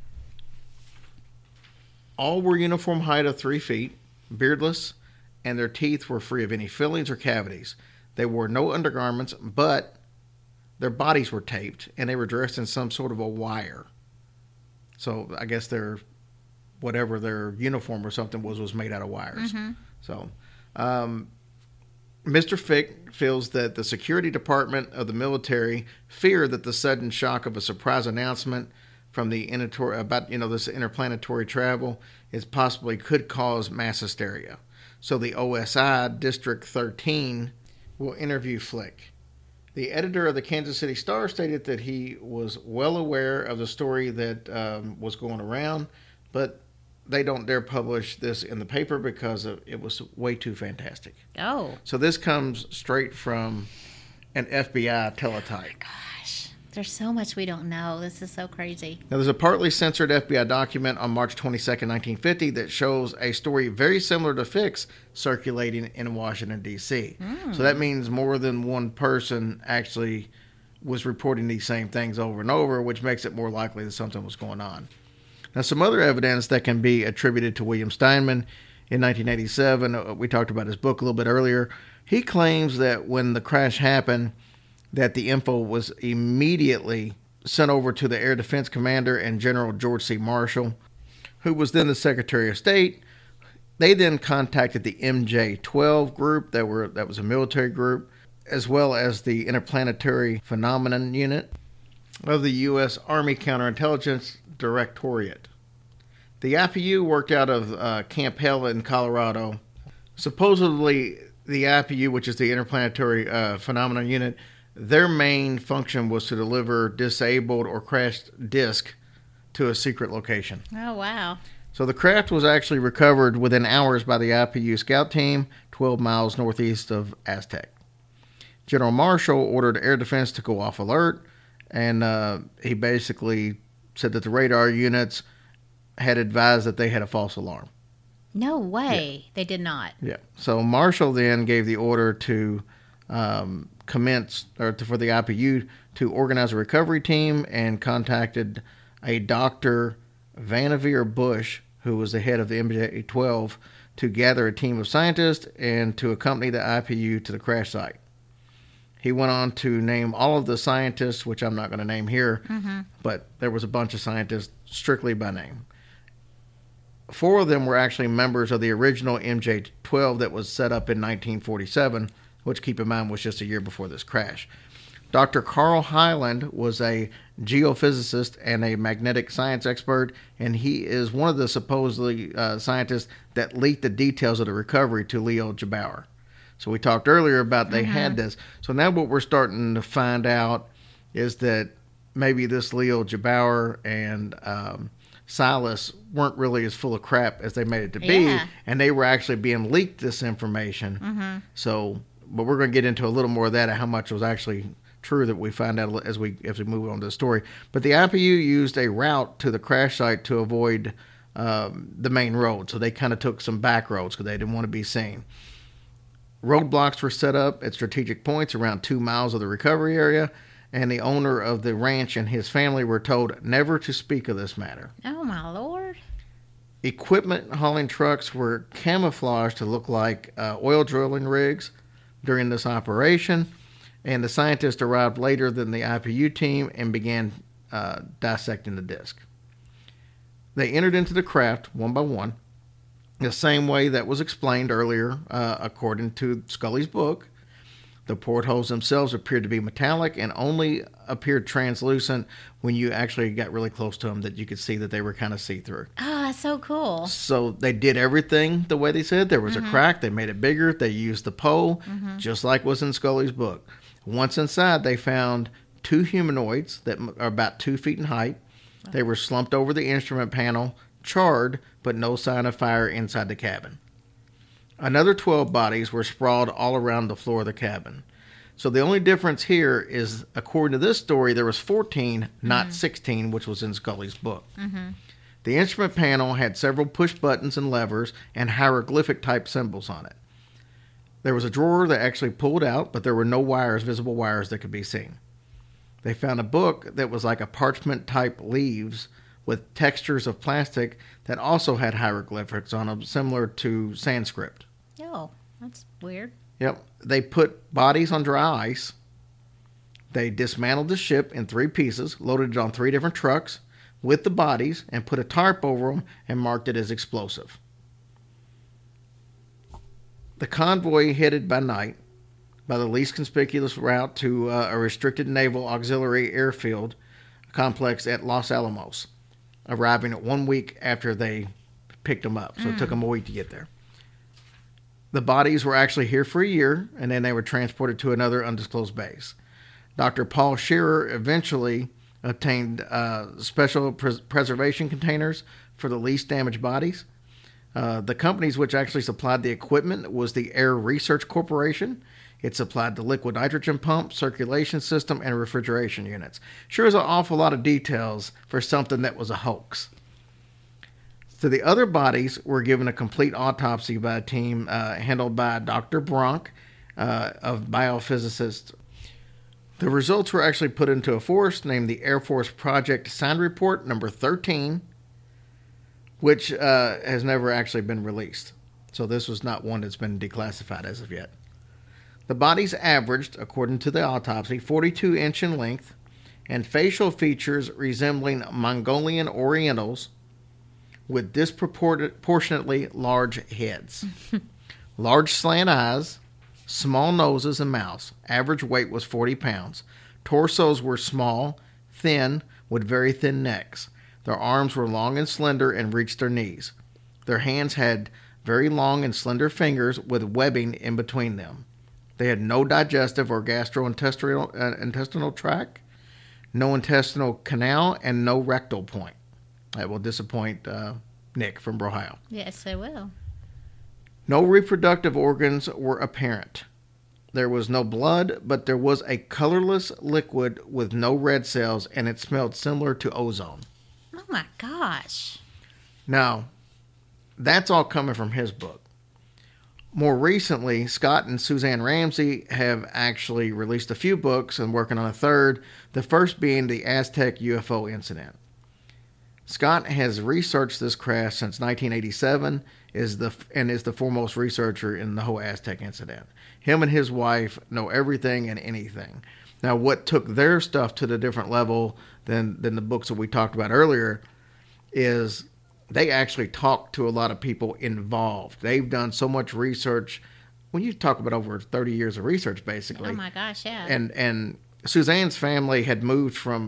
[SPEAKER 12] All were uniform height of 3 feet, beardless, and their teeth were free of any fillings or cavities. They wore no undergarments, but their bodies were taped, and they were dressed in some sort of a wire. So I guess whatever their uniform or something was made out of wires. Mm-hmm. So Mr. Fick feels that the security department of the military feared that the sudden shock of a surprise announcement from the about this interplanetary travel possibly could cause mass hysteria. So the OSI District 13 will interview Flick. The editor of the Kansas City Star stated that he was well aware of the story that was going around, but they don't dare publish this in the paper because it was way too fantastic.
[SPEAKER 13] Oh.
[SPEAKER 12] So this comes straight from an FBI teletype.
[SPEAKER 13] Oh my gosh. There's so much we don't know. This is so crazy.
[SPEAKER 12] Now, there's a partly censored FBI document on March 22nd, 1950 that shows a story very similar to Fick's circulating in Washington, D.C. So that means more than one person actually was reporting these same things over and over, which makes it more likely that something was going on. Now, some other evidence that can be attributed to William Steinman in 1987, we talked about his book a little bit earlier. He claims that when the crash happened, that the info was immediately sent over to the Air Defense Commander and General George C. Marshall, who was then the Secretary of State. They then contacted the MJ-12 group, that was a military group, as well as the Interplanetary Phenomenon Unit of the U.S. Army Counterintelligence Directorate. The IPU worked out of Camp Hell in Colorado. Supposedly, the IPU, which is the Interplanetary Phenomenon Unit, their main function was to deliver disabled or crashed disc to a secret location.
[SPEAKER 13] Oh, wow.
[SPEAKER 12] So the craft was actually recovered within hours by the IPU scout team 12 miles northeast of Aztec. General Marshall ordered Air Defense to go off alert, and he basically said that the radar units had advised that they had a false alarm.
[SPEAKER 13] No way.
[SPEAKER 12] Yeah.
[SPEAKER 13] They did not.
[SPEAKER 12] Yeah. So Marshall then gave the order to commence, or for the IPU to organize a recovery team, and contacted a Dr. Vannevar Bush, who was the head of the MJ-12, to gather a team of scientists and to accompany the IPU to the crash site. He went on to name all of the scientists, which I'm not going to name here, but there was a bunch of scientists strictly by name. 4 of them were actually members of the original MJ-12 that was set up in 1947, which, keep in mind, was just a year before this crash. Dr. Carl Hyland was a geophysicist and a magnetic science expert, and he is one of the supposedly scientists that leaked the details of the recovery to Leo Jabauer. So we talked earlier about they had this. So now what we're starting to find out is that maybe this Leo Jabauer and Silas weren't really as full of crap as they made it to be, and they were actually being leaked this information. So, but we're going to get into a little more of that, of how much was actually true that we find out as we move on to the story. But the IPU used a route to the crash site to avoid the main road, so they kind of took some back roads because they didn't want to be seen. Roadblocks were set up at strategic points around 2 miles of the recovery area, and the owner of the ranch and his family were told never to speak of this matter.
[SPEAKER 13] Oh, my Lord.
[SPEAKER 12] Equipment hauling trucks were camouflaged to look like oil drilling rigs during this operation, and the scientists arrived later than the IPU team and began dissecting the disc. They entered into the craft one by one, the same way that was explained earlier according to Scully's book. The portholes themselves appeared to be metallic and only appeared translucent when you actually got really close to them, that you could see that they were kind of see-through.
[SPEAKER 13] Oh, that's so cool.
[SPEAKER 12] So they did everything the way they said. There was a crack. They made it bigger. They used the pole, just like was in Scully's book. Once inside, they found 2 humanoids that are about 2 feet in height. They were slumped over the instrument panel, charred, but no sign of fire inside the cabin. Another 12 bodies were sprawled all around the floor of the cabin. So the only difference here is, according to this story, there was 14, not 16, which was in Scully's book. The instrument panel had several push buttons and levers and hieroglyphic-type symbols on it. There was a drawer that actually pulled out, but there were no wires, visible wires, that could be seen. They found a book that was like a parchment-type leaves with textures of plastic that also had hieroglyphics on them, similar to Sanskrit.
[SPEAKER 13] Oh, that's weird.
[SPEAKER 12] Yep. They put bodies on dry ice. They dismantled the ship in 3 pieces, loaded it on 3 different trucks with the bodies, and put a tarp over them and marked it as explosive. The convoy headed by night by the least conspicuous route to a restricted naval auxiliary airfield complex at Los Alamos, arriving at 1 week after they picked them up. So it took them a week to get there. The bodies were actually here for a year, and then they were transported to another undisclosed base. Dr. Paul Shearer eventually obtained special preservation containers for the least damaged bodies. The companies which actually supplied the equipment was the Air Research Corporation. It supplied the liquid nitrogen pump, circulation system, and refrigeration units. Sure is an awful lot of details for something that was a hoax. So the other bodies were given a complete autopsy by a team handled by Dr. Bronk, of biophysicists. The results were actually put into a force named the Air Force Project Signed Report number 13, which has never actually been released. So this was not one that's been declassified as of yet. The bodies averaged, according to the autopsy, 42 inch in length and facial features resembling Mongolian Orientals with disproportionately large heads, large slant eyes, small noses and mouths. Average weight was 40 pounds. Torsos were small, thin, with very thin necks. Their arms were long and slender and reached their knees. Their hands had very long and slender fingers with webbing in between them. They had no digestive or gastrointestinal tract, no intestinal canal, and no rectal point. That will disappoint Nick from Ohio.
[SPEAKER 13] Yes, it will.
[SPEAKER 12] No reproductive organs were apparent. There was no blood, but there was a colorless liquid with no red cells, and it smelled similar to ozone.
[SPEAKER 13] Oh my gosh.
[SPEAKER 12] Now, that's all coming from his book. More recently, Scott and Suzanne Ramsey have actually released a few books and working on a third, the first being the Aztec UFO incident. Scott has researched this craft since 1987 is the foremost researcher in the whole Aztec incident. Him and his wife know everything and anything. Now, what took their stuff to the different level than the books that we talked about earlier is they actually talked to a lot of people involved. They've done so much research. When you talk about over 30 years of research, basically.
[SPEAKER 13] Oh my gosh, yeah.
[SPEAKER 12] And Suzanne's family had moved from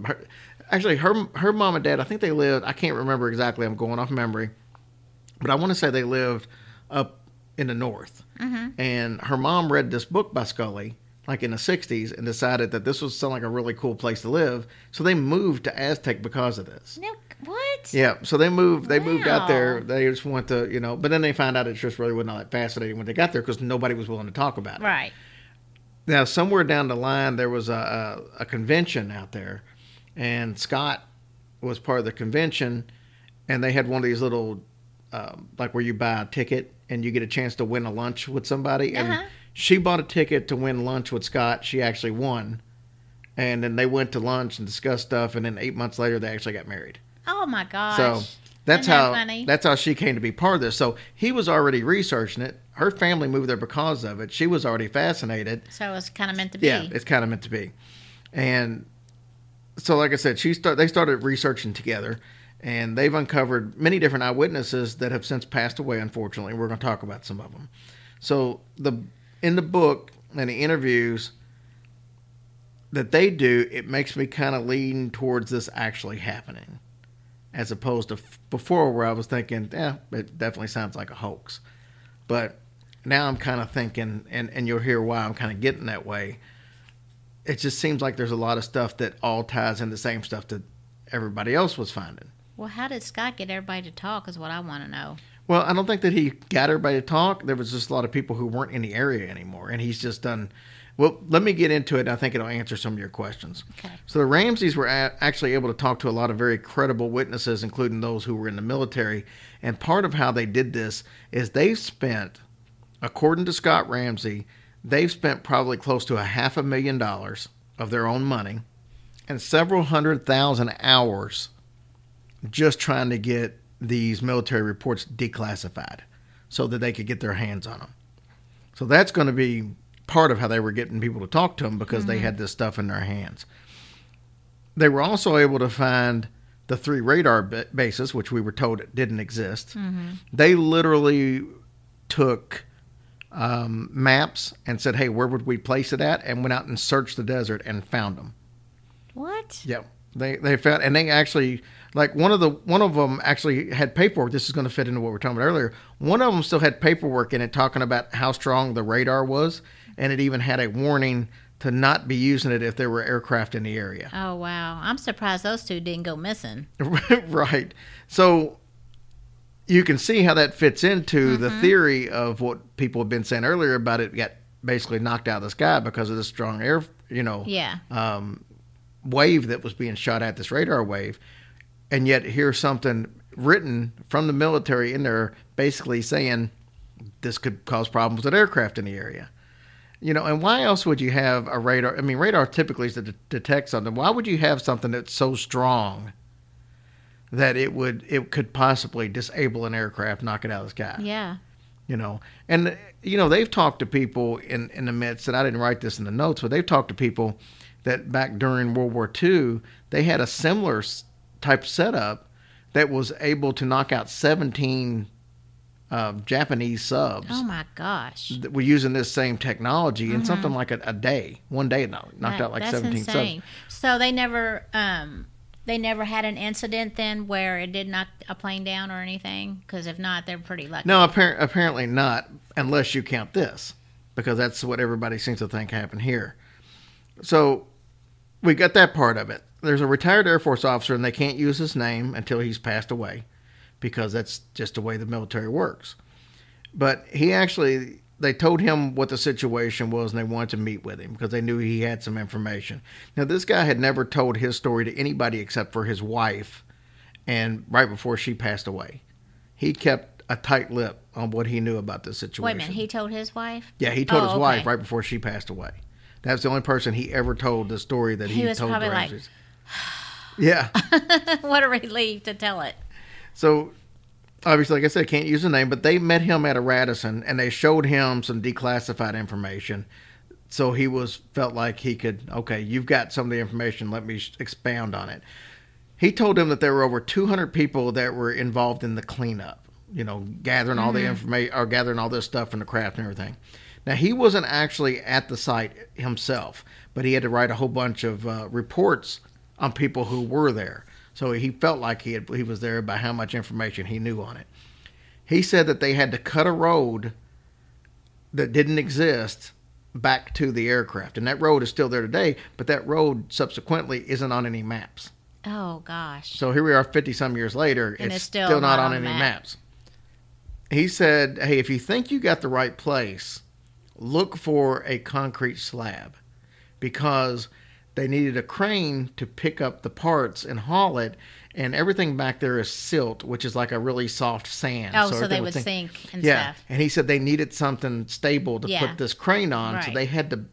[SPEAKER 12] her mom and dad, I think they lived, I can't remember exactly, I'm going off memory, but I want to say they lived up in the north. And her mom read this book by Scully, like in the 60s, and decided that this was sound like a really cool place to live. So they moved to Aztec because of this.
[SPEAKER 13] No, what?
[SPEAKER 12] Yeah, so they moved out there. They just went to, but then they found out it just really wasn't all that fascinating when they got there because nobody was willing to talk about it.
[SPEAKER 13] Right.
[SPEAKER 12] Now, somewhere down the line, there was a convention out there, and Scott was part of the convention, and they had one of these little, like where you buy a ticket and you get a chance to win a lunch with somebody. And she bought a ticket to win lunch with Scott. She actually won. And then they went to lunch and discussed stuff, and then 8 months later, they actually got married.
[SPEAKER 13] Oh, my gosh.
[SPEAKER 12] So that's
[SPEAKER 13] funny?
[SPEAKER 12] That's how she came to be part of this. So he was already researching it. Her family moved there because of it. She was already fascinated.
[SPEAKER 13] So it was kind of meant to be.
[SPEAKER 12] Yeah, it's kind of meant to be. And so, like I said, they started researching together, and they've uncovered many different eyewitnesses that have since passed away, unfortunately. We're going to talk about some of them. So in the book and the interviews that they do, it makes me kind of lean towards this actually happening, as opposed to before where I was thinking, it definitely sounds like a hoax. But now I'm kind of thinking, and you'll hear why I'm kind of getting that way. It just seems like there's a lot of stuff that all ties in the same stuff that everybody else was finding.
[SPEAKER 13] Well, how did Scott get everybody to talk is what I want to know.
[SPEAKER 12] Well, I don't think that he got everybody to talk. There was just a lot of people who weren't in the area anymore. And he's just done... Well, let me get into it, and I think it'll answer some of your questions.
[SPEAKER 13] Okay.
[SPEAKER 12] So the Ramseys were actually able to talk to a lot of very credible witnesses, including those who were in the military. And part of how they did this is they've spent, according to Scott Ramsey, they've spent probably close to $500,000 of their own money and several 100,000 hours just trying to get these military reports declassified so that they could get their hands on them. So that's going to be part of how they were getting people to talk to them, because they had this stuff in their hands. They were also able to find the 3 radar bases, which we were told didn't exist.
[SPEAKER 13] Mm-hmm.
[SPEAKER 12] They literally took maps and said, hey, where would we place it at? And went out and searched the desert and found them.
[SPEAKER 13] What?
[SPEAKER 12] Yeah. They found, and they actually, like one of them actually had paperwork. This is going to fit into what we were talking about earlier. One of them still had paperwork in it talking about how strong the radar was, and it even had a warning to not be using it if there were aircraft in the area.
[SPEAKER 13] Oh, wow. I'm surprised those 2 didn't go missing.
[SPEAKER 12] Right. So you can see how that fits into the theory of what people have been saying earlier about it got basically knocked out of the sky because of the strong air, wave that was being shot at, this radar wave. And yet here's something written from the military in there basically saying this could cause problems with aircraft in the area. And why else would you have a radar? I mean, radar typically is to detect something. Why would you have something that's so strong that it could possibly disable an aircraft, knock it out of the sky?
[SPEAKER 13] Yeah.
[SPEAKER 12] And they've talked to people in the midst, and I didn't write this in the notes, but they've talked to people that back during World War II, they had a similar type setup that was able to knock out 17 Japanese subs.
[SPEAKER 13] Oh my gosh!
[SPEAKER 12] That were using this same technology in something like a day. One day, knocked out like 17
[SPEAKER 13] insane.
[SPEAKER 12] subs.
[SPEAKER 13] So they never had an incident then where it did knock a plane down or anything. Because if not, they're pretty lucky.
[SPEAKER 12] No, apparently not, unless you count this, because that's what everybody seems to think happened here. So we got that part of it. There's a retired Air Force officer, and they can't use his name until he's passed away, because that's just the way the military works. But they told him what the situation was, and they wanted to meet with him because they knew he had some information. Now, this guy had never told his story to anybody except for his wife, and right before she passed away. He kept a tight lip on what he knew about this situation.
[SPEAKER 13] Wait a minute, he told his wife?
[SPEAKER 12] Yeah, he told his wife right before she passed away. That's the only person he ever told the story that he
[SPEAKER 13] was
[SPEAKER 12] told
[SPEAKER 13] probably
[SPEAKER 12] Ramses. Yeah.
[SPEAKER 13] What a relief to tell it.
[SPEAKER 12] So, obviously, like I said, can't use the name, but they met him at a Radisson, and they showed him some declassified information. So he felt like he could, okay, you've got some of the information, let me expound on it. He told them that there were over 200 people that were involved in the cleanup, gathering all the information, or gathering all this stuff from the craft and everything. Now, he wasn't actually at the site himself, but he had to write a whole bunch of reports on people who were there. So he felt like he was there by how much information he knew on it. He said that they had to cut a road that didn't exist back to the aircraft. And that road is still there today, but that road subsequently isn't on any maps.
[SPEAKER 13] Oh, gosh.
[SPEAKER 12] So here we are 50-some years later.
[SPEAKER 13] And
[SPEAKER 12] it's still not on any maps. He said, hey, if you think you got the right place, look for a concrete slab, because they needed a crane to pick up the parts and haul it, and everything back there is silt, which is like a really soft sand.
[SPEAKER 13] Oh, so they would sink and
[SPEAKER 12] stuff.
[SPEAKER 13] stuff.
[SPEAKER 12] And he said they needed something stable to put this crane on, so they had to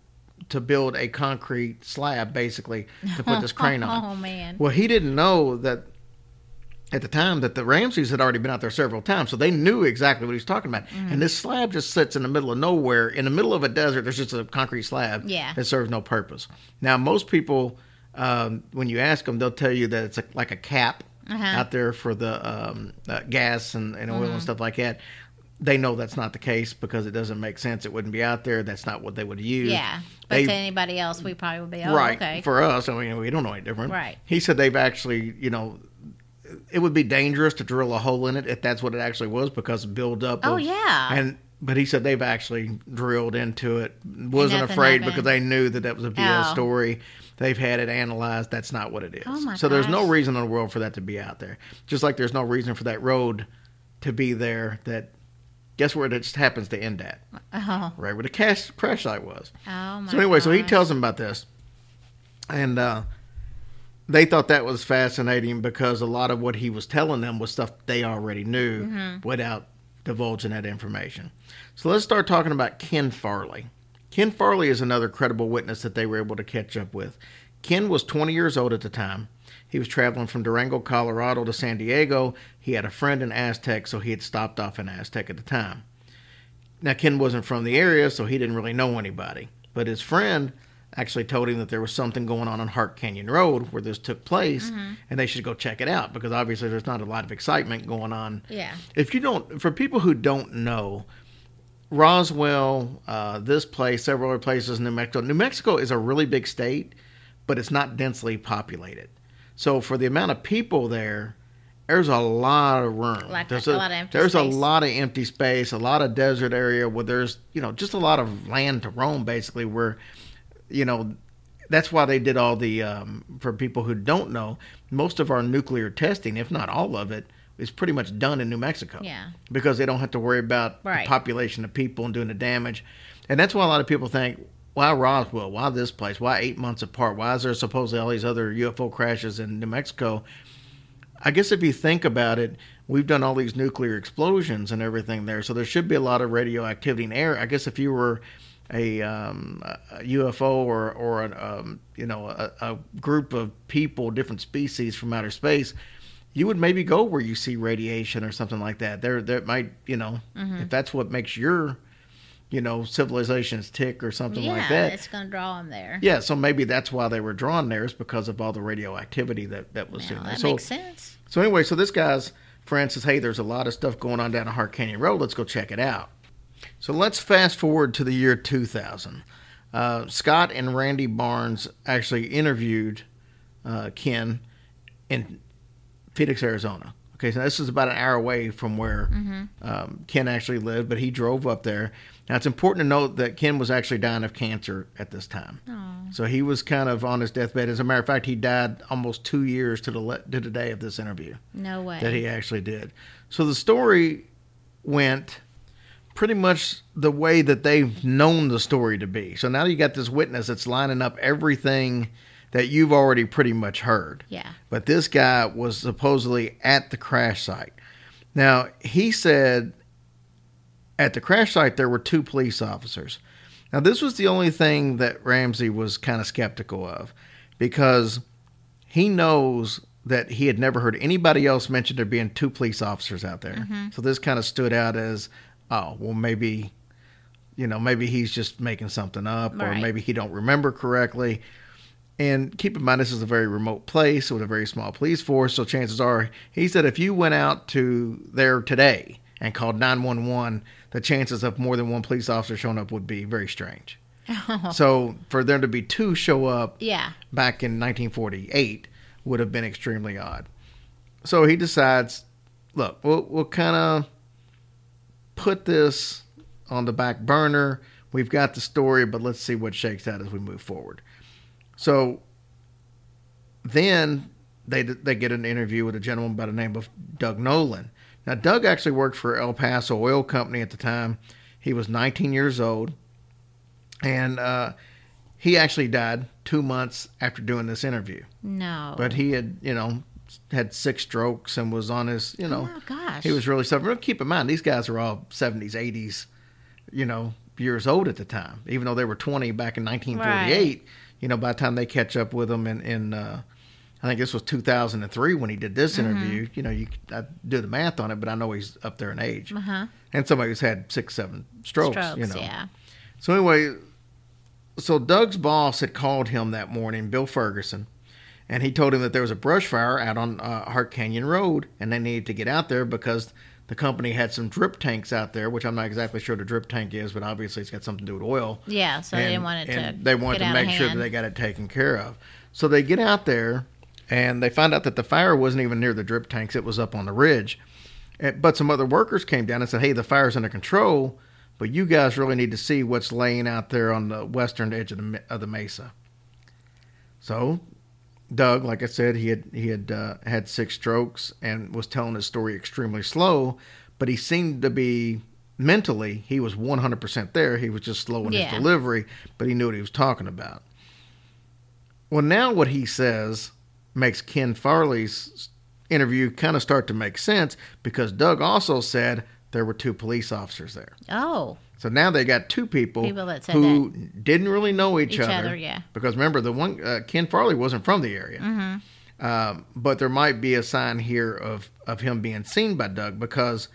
[SPEAKER 12] to build a concrete slab, basically, to put this crane on.
[SPEAKER 13] Oh, man.
[SPEAKER 12] Well, he didn't know that at the time that the Ramseys had already been out there several times, so they knew exactly what he was talking about. And this slab just sits in the middle of nowhere. In the middle of a desert, there's just a concrete slab that serves no purpose. Now, most people, when you ask them, they'll tell you that it's like a cap out there for the gas and oil and stuff like that. They know that's not the case because it doesn't make sense. It wouldn't be out there. That's not what they would use.
[SPEAKER 13] Yeah. But to anybody else, we probably would be,
[SPEAKER 12] right.
[SPEAKER 13] Okay.
[SPEAKER 12] For us, I mean, we don't know any different.
[SPEAKER 13] Right.
[SPEAKER 12] He said they've actually, it would be dangerous to drill a hole in it if that's what it actually was because of buildup.
[SPEAKER 13] Oh, yeah.
[SPEAKER 12] But he said they've actually drilled into it. Wasn't afraid because they knew that was a BS story. They've had it analyzed. That's not what it is.
[SPEAKER 13] Oh my
[SPEAKER 12] so there's no
[SPEAKER 13] gosh.
[SPEAKER 12] reason in the world for that to be out there. Just like there's no reason for that road to be there. That guess where it just happens to end at?
[SPEAKER 13] Oh.
[SPEAKER 12] Right where the crash site was.
[SPEAKER 13] Oh my.
[SPEAKER 12] So anyway, so he
[SPEAKER 13] gosh.
[SPEAKER 12] tells them about this, and they thought that was fascinating because a lot of what he was telling them was stuff they already knew without divulging that information. So let's start talking about Ken Farley. Ken Farley is another credible witness that they were able to catch up with. Ken was 20 years old at the time. He was traveling from Durango, Colorado to San Diego. He had a friend in Aztec, so he had stopped off in Aztec at the time. Now, Ken wasn't from the area, so he didn't really know anybody. But his friend actually told him that there was something going on Hart Canyon Road where this took place, and they should go check it out because obviously there's not a lot of excitement going on.
[SPEAKER 13] Yeah.
[SPEAKER 12] For people who don't know, Roswell, this place, several other places in New Mexico. New Mexico is a really big state, but it's not densely populated. So for the amount of people there's a lot of room.
[SPEAKER 13] There's a lot of empty
[SPEAKER 12] There's
[SPEAKER 13] space.
[SPEAKER 12] a lot of empty space, a lot of desert area where there's, just a lot of land to roam, basically, where, that's why they did all the, for people who don't know, most of our nuclear testing, if not all of it, is pretty much done in New Mexico.
[SPEAKER 13] Yeah.
[SPEAKER 12] Because they don't have to worry about the population of people and doing the damage. And that's why a lot of people think, why Roswell? Why this place? Why 8 months apart? Why is there supposedly all these other UFO crashes in New Mexico? I guess if you think about it, we've done all these nuclear explosions and everything there, so there should be a lot of radioactivity in the air. I guess if you were a UFO or a group of people, different species from outer space, you would maybe go where you see radiation or something like that. There might, if that's what makes your civilizations tick or something like that.
[SPEAKER 13] Yeah, it's going to draw them there.
[SPEAKER 12] Yeah, so maybe that's why they were drawn there, is because of all the radioactivity that was in there.
[SPEAKER 13] That makes sense.
[SPEAKER 12] So anyway, so this guy's friend says, hey, there's a lot of stuff going on down Hart Canyon Road. Let's go check it out. So let's fast forward to the year 2000. Scott and Randy Barnes actually interviewed Ken in Phoenix, Arizona. Okay, so this is about an hour away from where Ken actually lived, but he drove up there. Now, it's important to note that Ken was actually dying of cancer at this time.
[SPEAKER 13] Aww.
[SPEAKER 12] So he was kind of on his deathbed. As a matter of fact, he died almost 2 years to the day of this interview.
[SPEAKER 13] No way.
[SPEAKER 12] That he actually did. So the story went pretty much the way that they've known the story to be. So now you got this witness that's lining up everything that you've already pretty much heard.
[SPEAKER 13] Yeah.
[SPEAKER 12] But this guy was supposedly at the crash site. Now, he said at the crash site there were 2 police officers. Now, this was the only thing that Ramsey was kind of skeptical of, because he knows that he had never heard anybody else mention there being 2 police officers out there. So this kind of stood out as, oh, well, maybe he's just making something up, or maybe he don't remember correctly. And keep in mind, this is a very remote place with a very small police force, so chances are, he said, if you went out to there today and called 911, the chances of more than one police officer showing up would be very strange. So for there to be 2 show up back in 1948 would have been extremely odd. So he decides, look, we'll kind of put this on the back burner. We've got the story, but let's see what shakes out as we move forward. So then they get an interview with a gentleman by the name of Doug Nolan. Now, Doug actually worked for El Paso Oil Company at the time. He was 19 years old, and he actually died 2 months after doing this interview.
[SPEAKER 13] No.
[SPEAKER 12] But he had, had 6 strokes and was on his,
[SPEAKER 13] oh, gosh.
[SPEAKER 12] he was really suffering. Keep in mind, these guys are all 70s, 80s, years old at the time, even though they were 20 back in 1948.
[SPEAKER 13] Right.
[SPEAKER 12] You know, by the time they catch up with him in I think this was 2003 when he did this interview. You know, I do the math on it, but I know he's up there in age. And somebody who's had 6-7 strokes, you know.
[SPEAKER 13] Yeah.
[SPEAKER 12] So anyway, so Doug's boss had called him that morning, Bill Ferguson, and he told him that there was a brush fire out on Hart Canyon Road, and they needed to get out there because the company had some drip tanks out there, which I'm not exactly sure what a drip tank is, but obviously it's got something to do with oil.
[SPEAKER 13] Yeah, so they didn't want it to
[SPEAKER 12] they wanted
[SPEAKER 13] get
[SPEAKER 12] to
[SPEAKER 13] out of
[SPEAKER 12] make sure that
[SPEAKER 13] hand.
[SPEAKER 12] they got it taken care of. So they get out there, and they find out that the fire wasn't even near the drip tanks. It was up on the ridge. But some other workers came down and said, hey, the fire's under control, but you guys really need to see what's laying out there on the western edge of the mesa. So Doug, like I said, he had 6 strokes and was telling his story extremely slow, but he seemed to be mentally, he was 100% there. He was just slow in his delivery, but he knew what he was talking about. Well, now what he says makes Ken Farley's interview kind of start to make sense, because Doug also said there were 2 police officers there.
[SPEAKER 13] Oh.
[SPEAKER 12] So now they got 2 people
[SPEAKER 13] that said
[SPEAKER 12] who didn't really know each other.
[SPEAKER 13] Yeah.
[SPEAKER 12] Because remember, the one Ken Farley wasn't from the area. But there might be a sign here of him being seen by Doug, because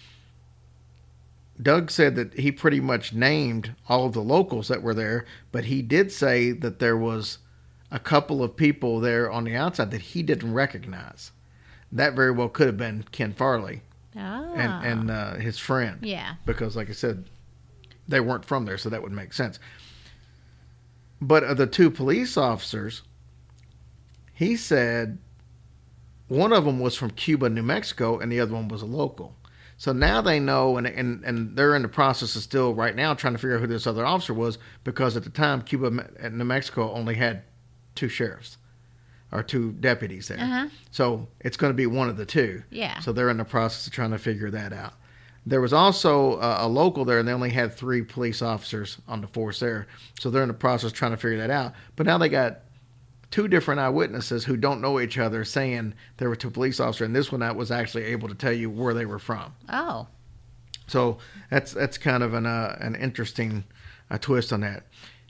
[SPEAKER 12] Doug said that he pretty much named all of the locals that were there, but he did say that there was a couple of people there on the outside that he didn't recognize. That very well could have been Ken Farley and his friend.
[SPEAKER 13] Yeah.
[SPEAKER 12] Because, like I said, they weren't from there, so that would make sense. But of the 2 police officers, he said one of them was from Cuba, New Mexico, and the other one was a local. So now they know, and they're in the process of still right now trying to figure out who this other officer was, because at the time, Cuba and New Mexico only had 2 sheriffs or 2 deputies there. So it's going to be one of the 2.
[SPEAKER 13] Yeah.
[SPEAKER 12] So they're in the process of trying to figure that out. There was also a local there, and they only had 3 police officers on the force there. So they're in the process of trying to figure that out. But now they got 2 different eyewitnesses who don't know each other saying there were 2 police officers, and this one that was actually able to tell you where they were from.
[SPEAKER 13] Oh.
[SPEAKER 12] So that's kind of an interesting twist on that.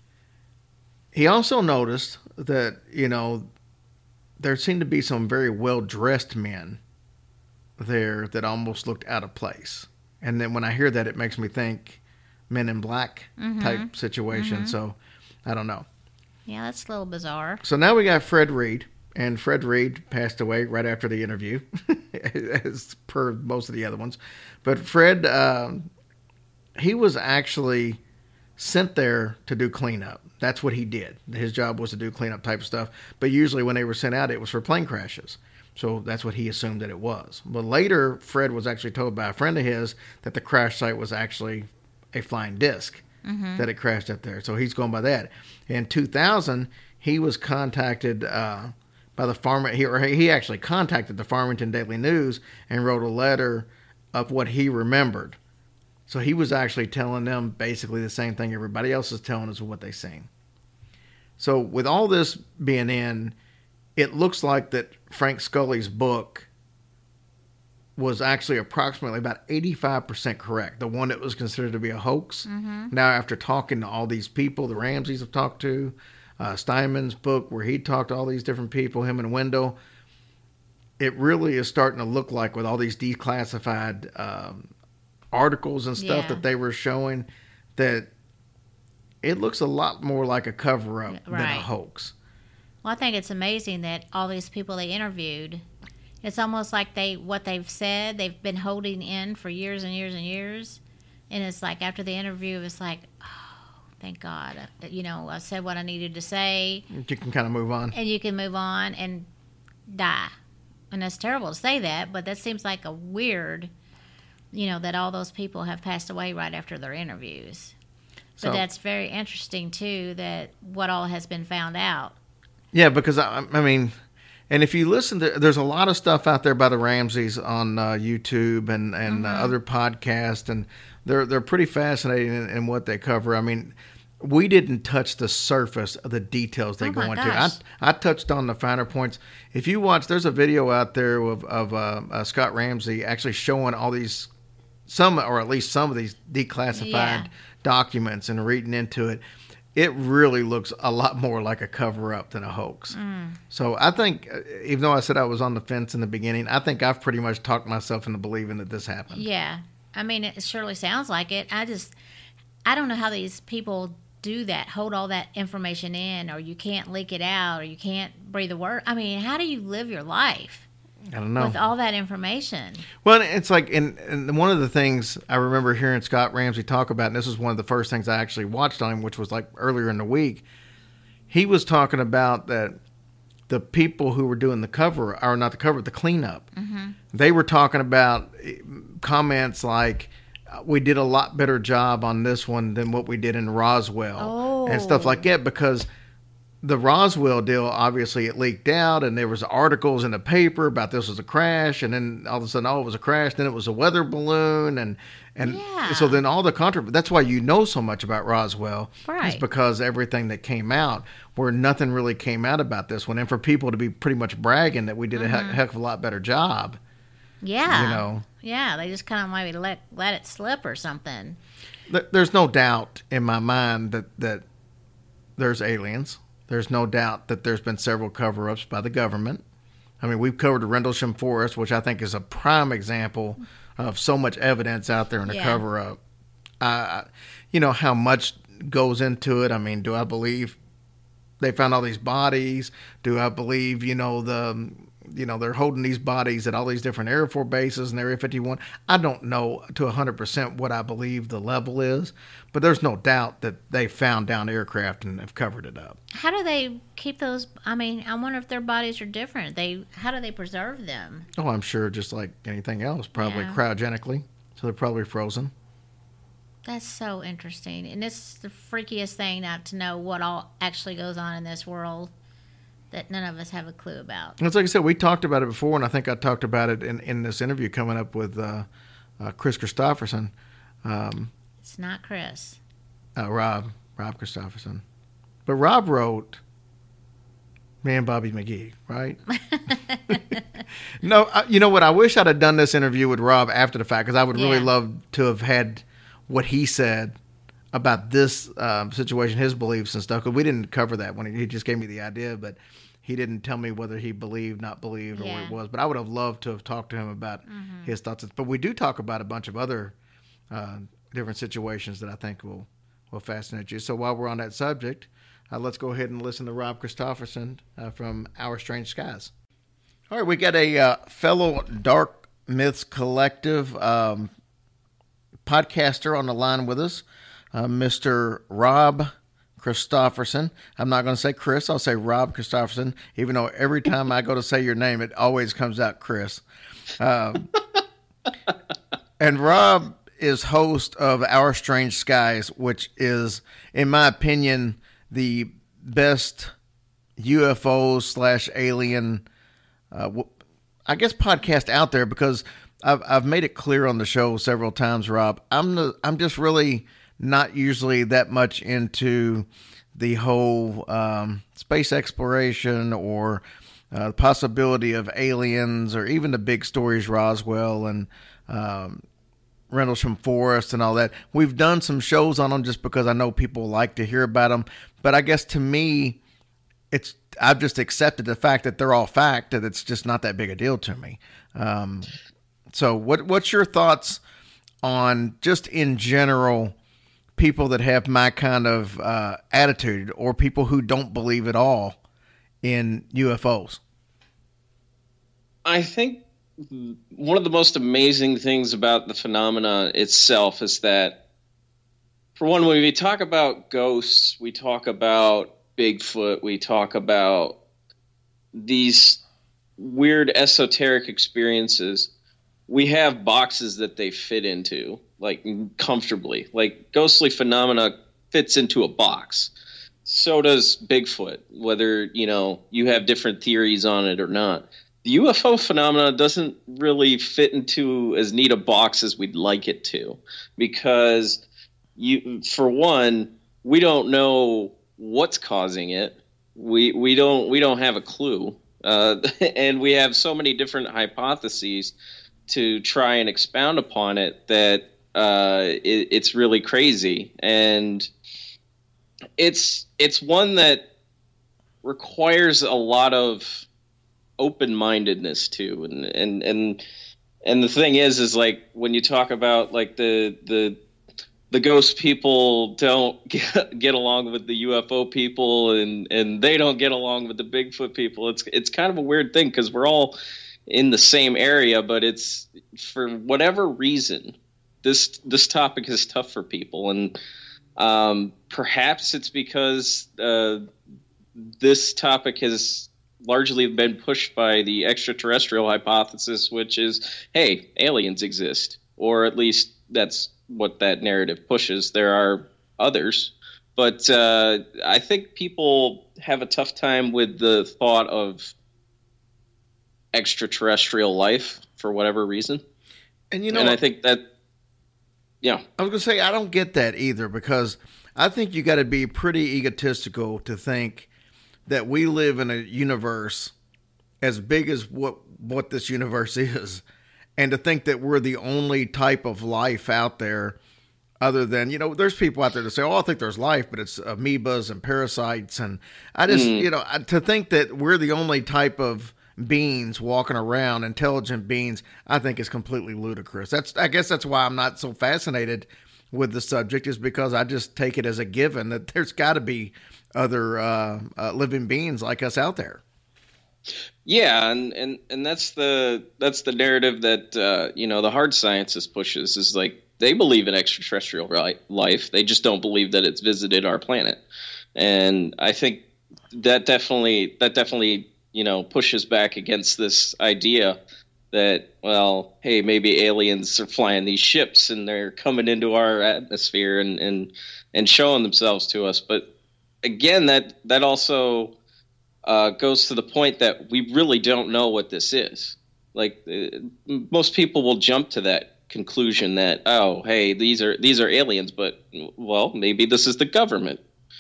[SPEAKER 12] He also noticed that, you know, there seemed to be some very well-dressed men there that almost looked out of place. And then when I hear that, it makes me think Men in Black type situation. So I don't know.
[SPEAKER 13] Yeah, that's a little bizarre.
[SPEAKER 12] So now we got Fred Reed, and Fred Reed passed away right after the interview, as per most of the other ones. But Fred, he was actually sent there to do cleanup. That's what he did. His job was to do cleanup type stuff. But usually when they were sent out, it was for plane crashes. So that's what he assumed that it was. But later, Fred was actually told by a friend of his that the crash site was actually a flying disc, that it crashed up there. So he's going by that. In 2000, he was contacted by the he actually contacted the Farmington Daily News and wrote a letter of what he remembered. So he was actually telling them basically the same thing everybody else is telling us what they seen. So with all this being in, it looks like that Frank Scully's book was actually approximately about 85% correct. The one that was considered to be a hoax. Now, after talking to all these people, the Ramseys have talked to, Steinman's book where he talked to all these different people, him and Wendell, it really is starting to look like with all these declassified articles and stuff that they were showing, that it looks a lot more like a cover-up than a hoax.
[SPEAKER 13] Well, I think it's amazing that all these people they interviewed, it's almost like what they've said, they've been holding in for years and years and years. And it's like after the interview, it's like, oh, thank God. You know, I said what I needed to say.
[SPEAKER 12] You can kind of move on.
[SPEAKER 13] And you can move on and die. And it's terrible to say that, but that seems like a weird, you know, that all those people have passed away right after their interviews. But that's very interesting, too, that what all has been found out.
[SPEAKER 12] Yeah, because, I mean, and if you listen to, there's a lot of stuff out there by the Ramseys on YouTube and other podcasts, and they're pretty fascinating in what they cover. I mean, we didn't touch the surface of the details they go into. I touched on the finer points. If you watch, there's a video out there of Scott Ramsey actually showing all these some, or at least some of these declassified documents and reading into it, it really looks a lot more like a cover-up than a hoax. So I think, even though I said I was on the fence in the beginning, I think I've pretty much talked myself into believing that this happened.
[SPEAKER 13] Yeah. I mean, it surely sounds like it. I don't know how these people do that, hold all that information in, or you can't leak it out, or you can't breathe a word. I mean, how do you live your life?
[SPEAKER 12] I don't know.
[SPEAKER 13] With all that information.
[SPEAKER 12] Well, it's like, and one of the things I remember hearing Scott Ramsey talk about, and this was one of the first things I actually watched on him, which was like earlier in the week, he was talking about that the people who were doing the cover, or not the cover, the cleanup, they were talking about comments like, we did a lot better job on this one than what we did in Roswell and stuff like that, because the Roswell deal, obviously it leaked out, and there was articles in the paper about this was a crash, and then all of a sudden, it was a crash, then it was a weather balloon, and so then all the controversy, that's why you know so much about Roswell, is because everything that came out, where nothing really came out about this one, and for people to be pretty much bragging that we did a heck of a lot better job.
[SPEAKER 13] Yeah.
[SPEAKER 12] You know.
[SPEAKER 13] Yeah, they just kind of maybe let it slip or something.
[SPEAKER 12] There's no doubt in my mind that there's aliens. There's no doubt that there's been several cover-ups by the government. I mean, we've covered the Rendlesham Forest, which I think is a prime example of so much evidence out there in a cover-up. You know, how much goes into it. I mean, do I believe they found all these bodies? Do I believe, they're holding these bodies at all these different Air Force bases and Area 51? I don't know to 100% what I believe the level is, but there's no doubt that they found down aircraft and have covered it up.
[SPEAKER 13] How do they keep those? I mean, I wonder if their bodies are different. How do they preserve them?
[SPEAKER 12] Oh, I'm sure just like anything else, probably cryogenically. So they're probably frozen.
[SPEAKER 13] That's so interesting. And it's the freakiest thing not to know what all actually goes on in this world that none of us have a clue about.
[SPEAKER 12] It's like I said, we talked about it before, and I think I talked about it in this interview coming up with Chris Christopherson.
[SPEAKER 13] It's not Chris.
[SPEAKER 12] Rob Christopherson. But Rob wrote Me and Bobby McGee, right? No, you know what? I wish I'd have done this interview with Rob after the fact, because I would really love to have had what he said about this situation, his beliefs and stuff, because we didn't cover that when he just gave me the idea, but he didn't tell me whether he believed, not believed, or what it was. But I would have loved to have talked to him about his thoughts. But we do talk about a bunch of other different situations that I think will fascinate you. So while we're on that subject, let's go ahead and listen to Rob Christopherson from Our Strange Skies. All right, we got a fellow Dark Myths Collective podcaster on the line with us, Mr. Rob Christopherson. I'm not going to say Chris. I'll say Rob Christopherson, even though every time I go to say your name, it always comes out Chris. And Rob is host of Our Strange Skies, which is, in my opinion, the best UFO/alien, I guess, podcast out there, because I've made it clear on the show several times, Rob. I'm just really not usually that much into the whole space exploration or the possibility of aliens, or even the big stories, Roswell and Rendlesham Forest and all that. We've done some shows on them just because I know people like to hear about them. But I guess to me, I've just accepted the fact that they're all fact, that it's just not that big a deal to me. So what's your thoughts on, just in general, people that have my kind of attitude, or people who don't believe at all in UFOs?
[SPEAKER 14] I think one of the most amazing things about the phenomena itself is that, for one, when we talk about ghosts, we talk about Bigfoot, we talk about these weird esoteric experiences, we have boxes that they fit into, like, comfortably. Like, ghostly phenomena fits into a box. So does Bigfoot, whether, you have different theories on it or not. The UFO phenomena doesn't really fit into as neat a box as we'd like it to, because for one, we don't know what's causing it. We don't have a clue, and we have so many different hypotheses to try and expound upon it that it's really crazy, and it's one that requires a lot of open-mindedness too, and the thing is like when you talk about like the ghost people don't get along with the UFO people, and they don't get along with the Bigfoot people. It's kind of a weird thing because we're all in the same area, but it's for whatever reason this topic is tough for people, and perhaps it's because this topic has largely been pushed by the extraterrestrial hypothesis, which is, hey, aliens exist, or at least that's what that narrative pushes. There are others, but I think people have a tough time with the thought of extraterrestrial life for whatever reason. And I think that, yeah.
[SPEAKER 12] I was going to say, I don't get that either, because I think you got to be pretty egotistical to think that we live in a universe as big as what this universe is, and to think that we're the only type of life out there other than, there's people out there that say, I think there's life, but it's amoebas and parasites. And I just, to think that we're the only type of beings walking around, intelligent beings, I think is completely ludicrous. I guess that's why I'm not so fascinated with the subject, is because I just take it as a given that there's got to be other living beings like us out there.
[SPEAKER 14] Yeah, and that's the narrative that the hard sciences pushes, is like they believe in extraterrestrial life. They just don't believe that it's visited our planet. And I think that definitely pushes back against this idea that, well, hey, maybe aliens are flying these ships and they're coming into our atmosphere and showing themselves to us. But again, that also goes to the point that we really don't know what this is. Like, most people will jump to that conclusion that, oh, hey, these are aliens, but, well, maybe this is the government.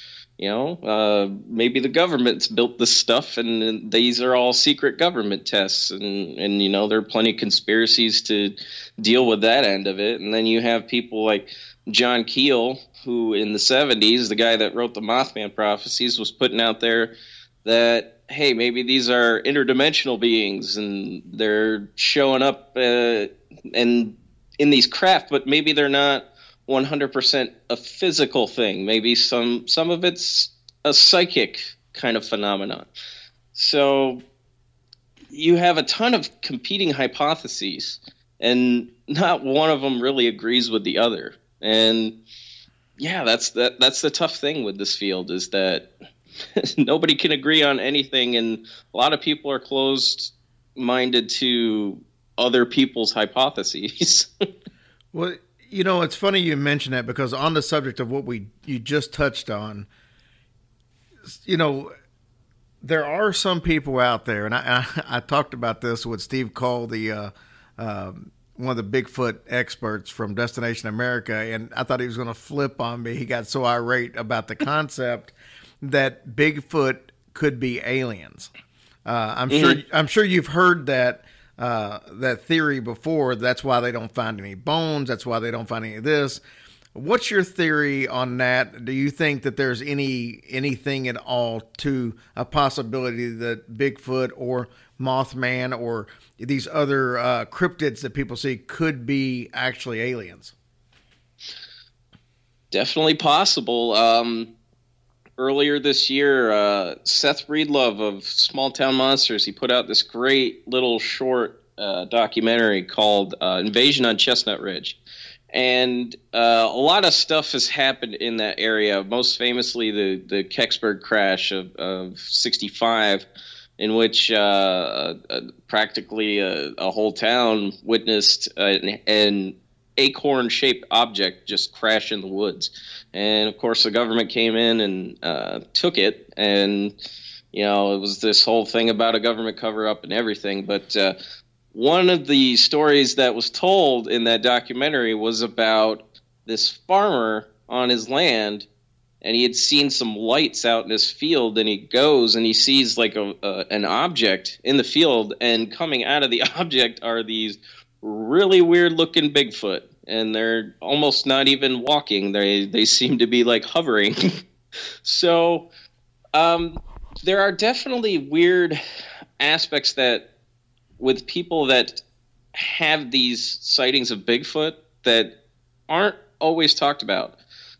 [SPEAKER 14] Maybe the government's built this stuff, and these are all secret government tests, and there are plenty of conspiracies to deal with that end of it. And then you have people like John Keel, who in the 70s, the guy that wrote the Mothman Prophecies, was putting out there that, hey, maybe these are interdimensional beings, and they're showing up and in these craft, but maybe they're not 100% a physical thing. Maybe some of it's a psychic kind of phenomenon. So you have a ton of competing hypotheses, and not one of them really agrees with the other. And yeah, that's the tough thing with this field, is that nobody can agree on anything, and a lot of people are closed-minded to other people's hypotheses.
[SPEAKER 12] Well, it's funny you mention that, because on the subject of what you just touched on, there are some people out there, and I talked about this with Steve Cole, the one of the Bigfoot experts from Destination America, and I thought he was going to flip on me. He got so irate about the concept that Bigfoot could be aliens. I'm sure you've heard that theory before. That's why they don't find any bones. That's why they don't find any of this. What's your theory on that? Do you think that there's anything at all to a possibility that Bigfoot or Mothman or these other cryptids that people see could be actually aliens?
[SPEAKER 14] Definitely possible. Earlier this year, Seth Breedlove of Small Town Monsters, he put out this great little short documentary called Invasion on Chestnut Ridge. And a lot of stuff has happened in that area, most famously the Kecksburg crash of 65, in which practically a whole town witnessed an acorn-shaped object just crash in the woods. And, of course, the government came in and took it, and, it was this whole thing about a government cover-up and everything. But one of the stories that was told in that documentary was about this farmer on his land, and he had seen some lights out in his field, and he goes and he sees like an object in the field, and coming out of the object are these really weird looking Bigfoot, and they're almost not even walking. They seem to be like hovering. So there are definitely weird aspects that with people that have these sightings of Bigfoot that aren't always talked about.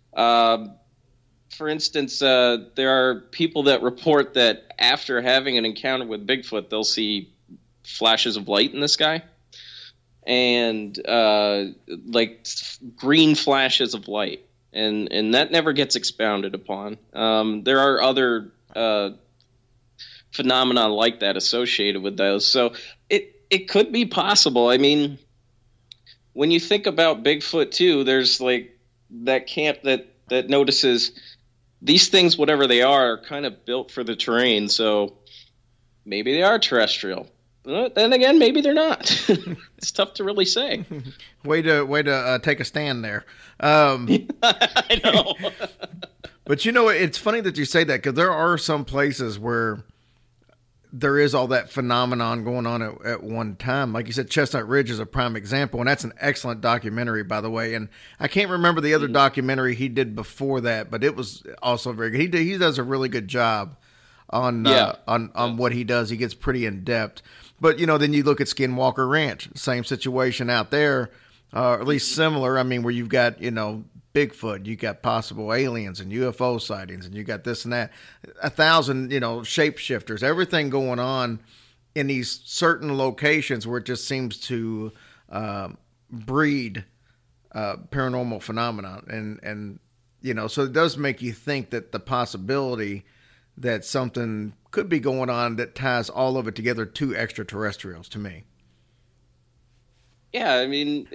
[SPEAKER 14] For instance, there are people that report that after having an encounter with Bigfoot, they'll see flashes of light in the sky, and like green flashes of light, and that never gets expounded upon. There are other phenomena like that associated with those, so it could be possible. I mean, when you think about Bigfoot too, there's like that camp that notices these things, whatever they are kind of built for the terrain, so maybe they are terrestrial. Then again, maybe they're not. It's tough to really say.
[SPEAKER 12] Way to take a stand there.
[SPEAKER 14] I know.
[SPEAKER 12] But you know, it's funny that you say that, because there are some places where there is all that phenomenon going on at one time. Like you said, Chestnut Ridge is a prime example, and that's an excellent documentary, by the way. And I can't remember the other documentary he did before that, but it was also very good. He does a really good job on what he does. He gets pretty in depth. But you know, then you look at Skinwalker Ranch, same situation out there, or at least similar. I mean, where you've got, you know, Bigfoot, you got possible aliens and UFO sightings, and you got this and that, 1,000, you know, shapeshifters, everything going on in these certain locations where it just seems to breed paranormal phenomenon. And, you know, so it does make you think that the possibility that something could be going on that ties all of it together to extraterrestrials, to me.
[SPEAKER 14] Yeah, I mean,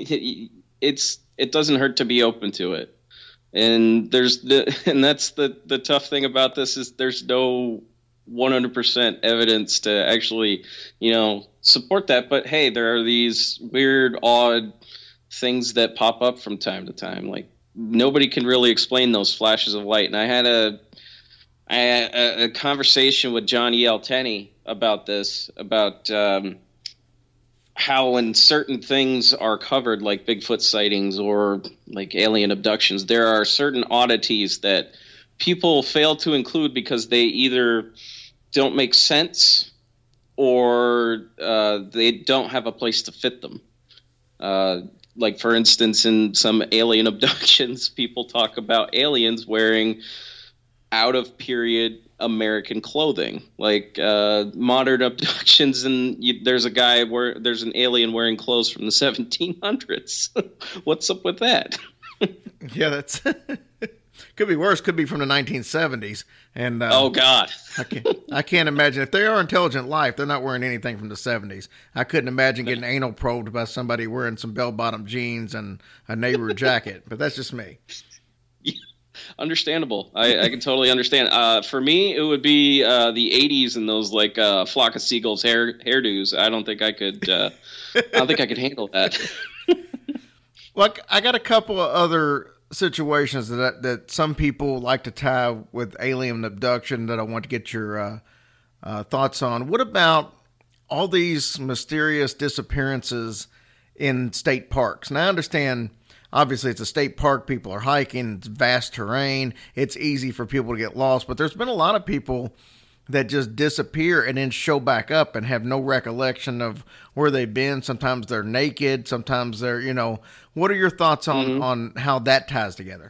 [SPEAKER 14] it doesn't hurt to be open to it. And that's the tough thing about this, is there's no 100% evidence to actually, you know, support that. But hey, there are these weird, odd things that pop up from time to time. Like, nobody can really explain those flashes of light. And I had a conversation with John E.L. Tenney about this, about how when certain things are covered, like Bigfoot sightings or like alien abductions, there are certain oddities that people fail to include because they either don't make sense or they don't have a place to fit them. Like, for instance, in some alien abductions, people talk about aliens wearing out-of-period American clothing, like modern abductions, and there's an alien wearing clothes from the 1700s. What's up with that?
[SPEAKER 12] Yeah, that's could be worse. Could be from the 1970s. And
[SPEAKER 14] oh God,
[SPEAKER 12] I can't imagine, if they are intelligent life, they're not wearing anything from the 70s. I couldn't imagine getting anal probed by somebody wearing some bell-bottom jeans and a Nehru jacket. But that's just me.
[SPEAKER 14] Understandable. I can totally understand. For me, it would be the 80s and those like Flock of Seagulls hairdos. I don't think I could. I don't think I could handle that.
[SPEAKER 12] Look, I got a couple of other situations that some people like to tie with alien abduction that I want to get your thoughts on. What about all these mysterious disappearances in state parks? Now, I understand, obviously, it's a state park. People are hiking. It's vast terrain. It's easy for people to get lost. But there's been a lot of people that just disappear and then show back up and have no recollection of where they've been. Sometimes they're naked. Sometimes they're, you know, what are your thoughts on how that ties together?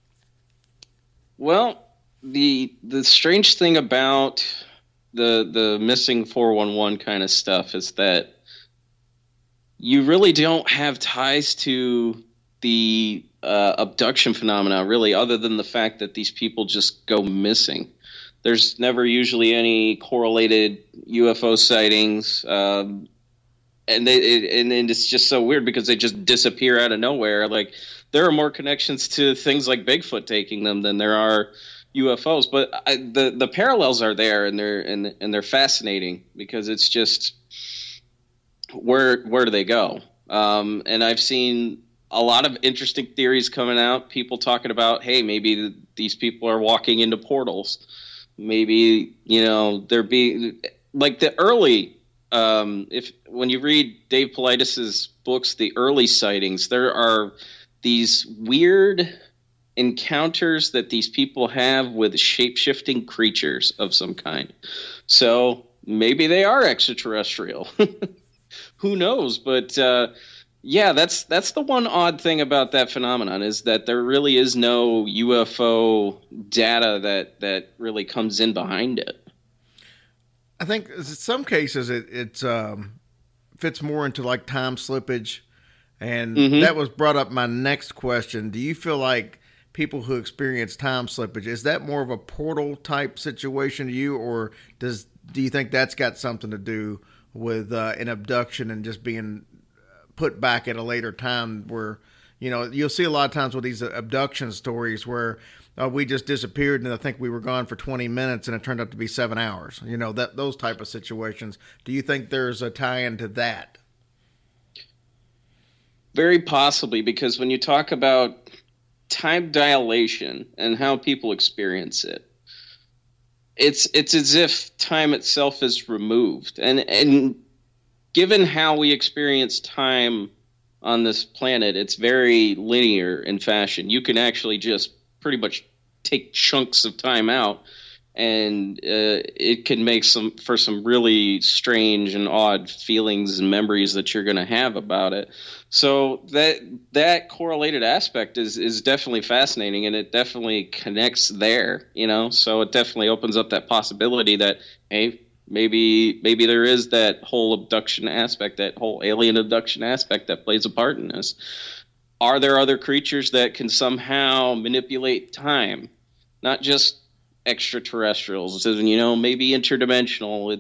[SPEAKER 14] Well, the strange thing about the missing 411 kind of stuff is that you really don't have ties to the abduction phenomena, really, other than the fact that these people just go missing. There's never usually any correlated UFO sightings, and it's just so weird because they just disappear out of nowhere. Like, there are more connections to things like Bigfoot taking them than there are UFOs. But the parallels are there, and they're fascinating because it's just where do they go? And I've seen a lot of interesting theories coming out. People talking about, hey, maybe these people are walking into portals. Maybe, you know, they're being like the early When you read Dave Paulides' books, the early sightings, there are these weird encounters that these people have with shape-shifting creatures of some kind. So maybe they are extraterrestrial. Who knows? But yeah, that's the one odd thing about that phenomenon, is that there really is no UFO data that really comes in behind it.
[SPEAKER 12] I think in some cases it fits more into like time slippage, and that was brought up my next question. Do you feel like people who experience time slippage, is that more of a portal type situation to you, or do you think that's got something to do with an abduction and just being put back at a later time, where, you know, you'll see a lot of times with these abduction stories where we just disappeared and I think we were gone for 20 minutes and it turned out to be 7 hours, you know, those type of situations. Do you think there's a tie-in to that?
[SPEAKER 14] Very possibly, because when you talk about time dilation and how people experience it, it's as if time itself is removed. And given how we experience time on this planet, it's very linear in fashion. You can actually just pretty much take chunks of time out, and it can make for some really strange and odd feelings and memories that you're going to have about it. So that correlated aspect is definitely fascinating, and it definitely connects there, you know. So it definitely opens up that possibility that, hey, maybe there is that whole abduction aspect, that whole alien abduction aspect that plays a part in this. Are there other creatures that can somehow manipulate time? Not just extraterrestrials, you know, maybe interdimensional.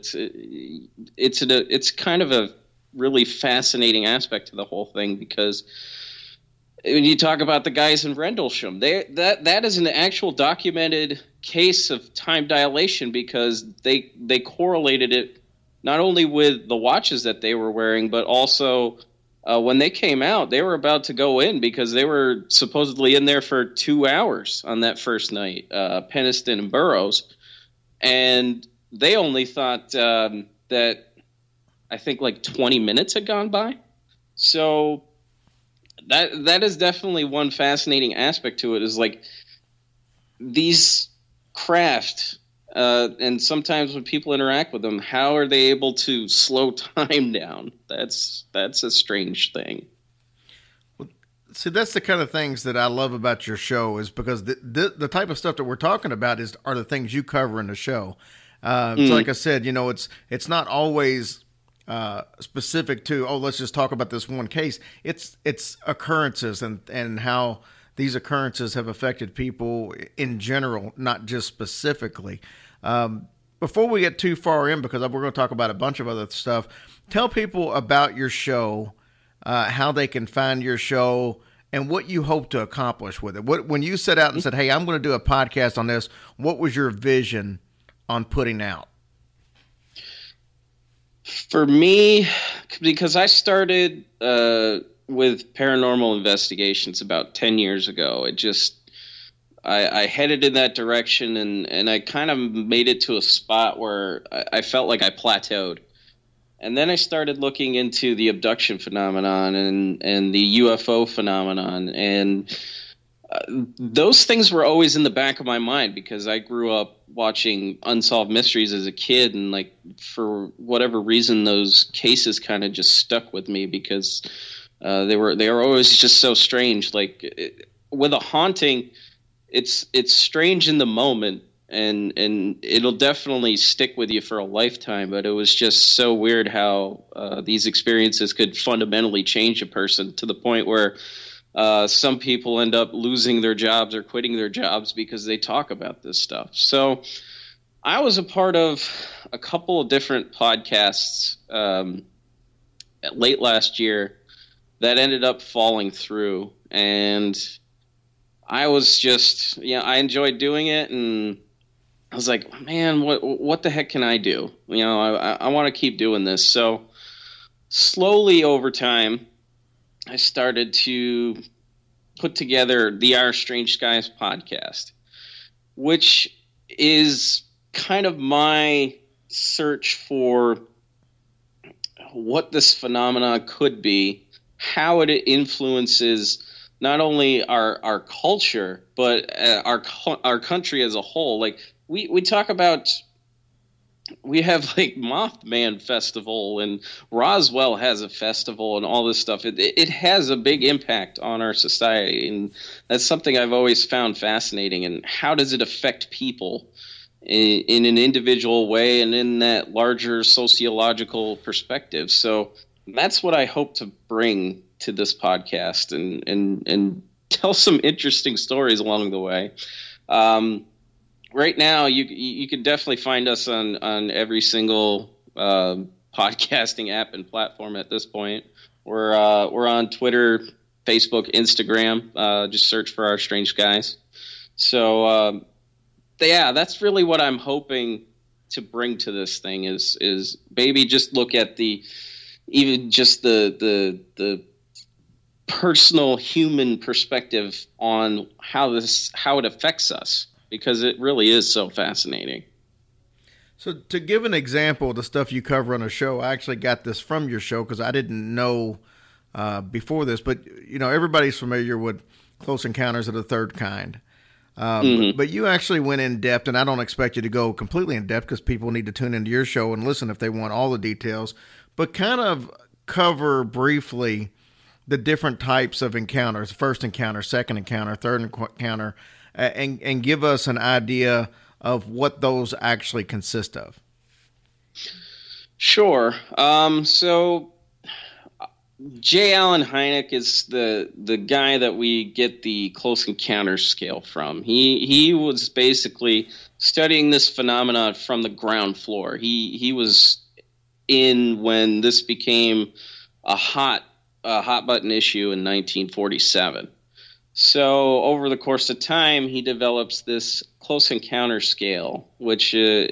[SPEAKER 14] It's kind of a really fascinating aspect to the whole thing, because when you talk about the guys in Rendlesham, that is an actual documented case of time dilation, because they correlated it not only with the watches that they were wearing, but also when they came out, they were about to go in, because they were supposedly in there for 2 hours on that first night, Peniston and Burroughs, and they only thought that I think like 20 minutes had gone by. So that is definitely one fascinating aspect to it, is like these craft, and sometimes when people interact with them, how are they able to slow time down? That's a strange thing.
[SPEAKER 12] Well, see, that's the kind of things that I love about your show, is because the type of stuff that we're talking about are the things you cover in the show. So like I said, you know, it's not always specific to, let's just talk about this one case. It's occurrences and how these occurrences have affected people in general, not just specifically. Before we get too far in, because we're going to talk about a bunch of other stuff, tell people about your show, how they can find your show, and what you hope to accomplish with it. When you set out and said, hey, I'm going to do a podcast on this, what was your vision on putting out?
[SPEAKER 14] For me, because I started with paranormal investigations about 10 years ago, I headed in that direction, and I kind of made it to a spot where I felt like I plateaued. And then I started looking into the abduction phenomenon and the UFO phenomenon, and those things were always in the back of my mind, because I grew up watching Unsolved Mysteries as a kid, and like for whatever reason those cases kind of just stuck with me, because they were always just so strange. Like with a haunting, it's strange in the moment, and it'll definitely stick with you for a lifetime, but it was just so weird how these experiences could fundamentally change a person, to the point where some people end up losing their jobs or quitting their jobs because they talk about this stuff. So I was a part of a couple of different podcasts late last year that ended up falling through. And I was just, I enjoyed doing it. And I was like, man, what the heck can I do? I want to keep doing this. So slowly over time, I started to put together the Our Strange Skies podcast, which is kind of my search for what this phenomenon could be, how it influences not only our culture, but our country as a whole. Like we talk about, we have like Mothman Festival, and Roswell has a festival, and all this stuff. It has a big impact on our society, and that's something I've always found fascinating. And how does it affect people in an individual way and in that larger sociological perspective? So that's what I hope to bring to this podcast, and tell some interesting stories along the way. Right now, you can definitely find us on every single podcasting app and platform at this point. We're on Twitter, Facebook, Instagram. Just search for Our Strange Guys. So yeah, that's really what I'm hoping to bring to this thing is maybe just look at the personal human perspective on how it affects us, because it really is so fascinating.
[SPEAKER 12] So to give an example of the stuff you cover on a show, I actually got this from your show because I didn't know before this, but everybody's familiar with Close Encounters of the Third Kind. But you actually went in depth, and I don't expect you to go completely in depth because people need to tune into your show and listen if they want all the details, but kind of cover briefly the different types of encounters: first encounter, second encounter, third encounter, and give us an idea of what those actually consist of.
[SPEAKER 14] Sure. So J. Allen Hynek is the guy that we get the Close Encounter scale from. He was basically studying this phenomenon from the ground floor. He was in when this became a hot button issue in 1947. So over the course of time, he develops this Close Encounter scale, which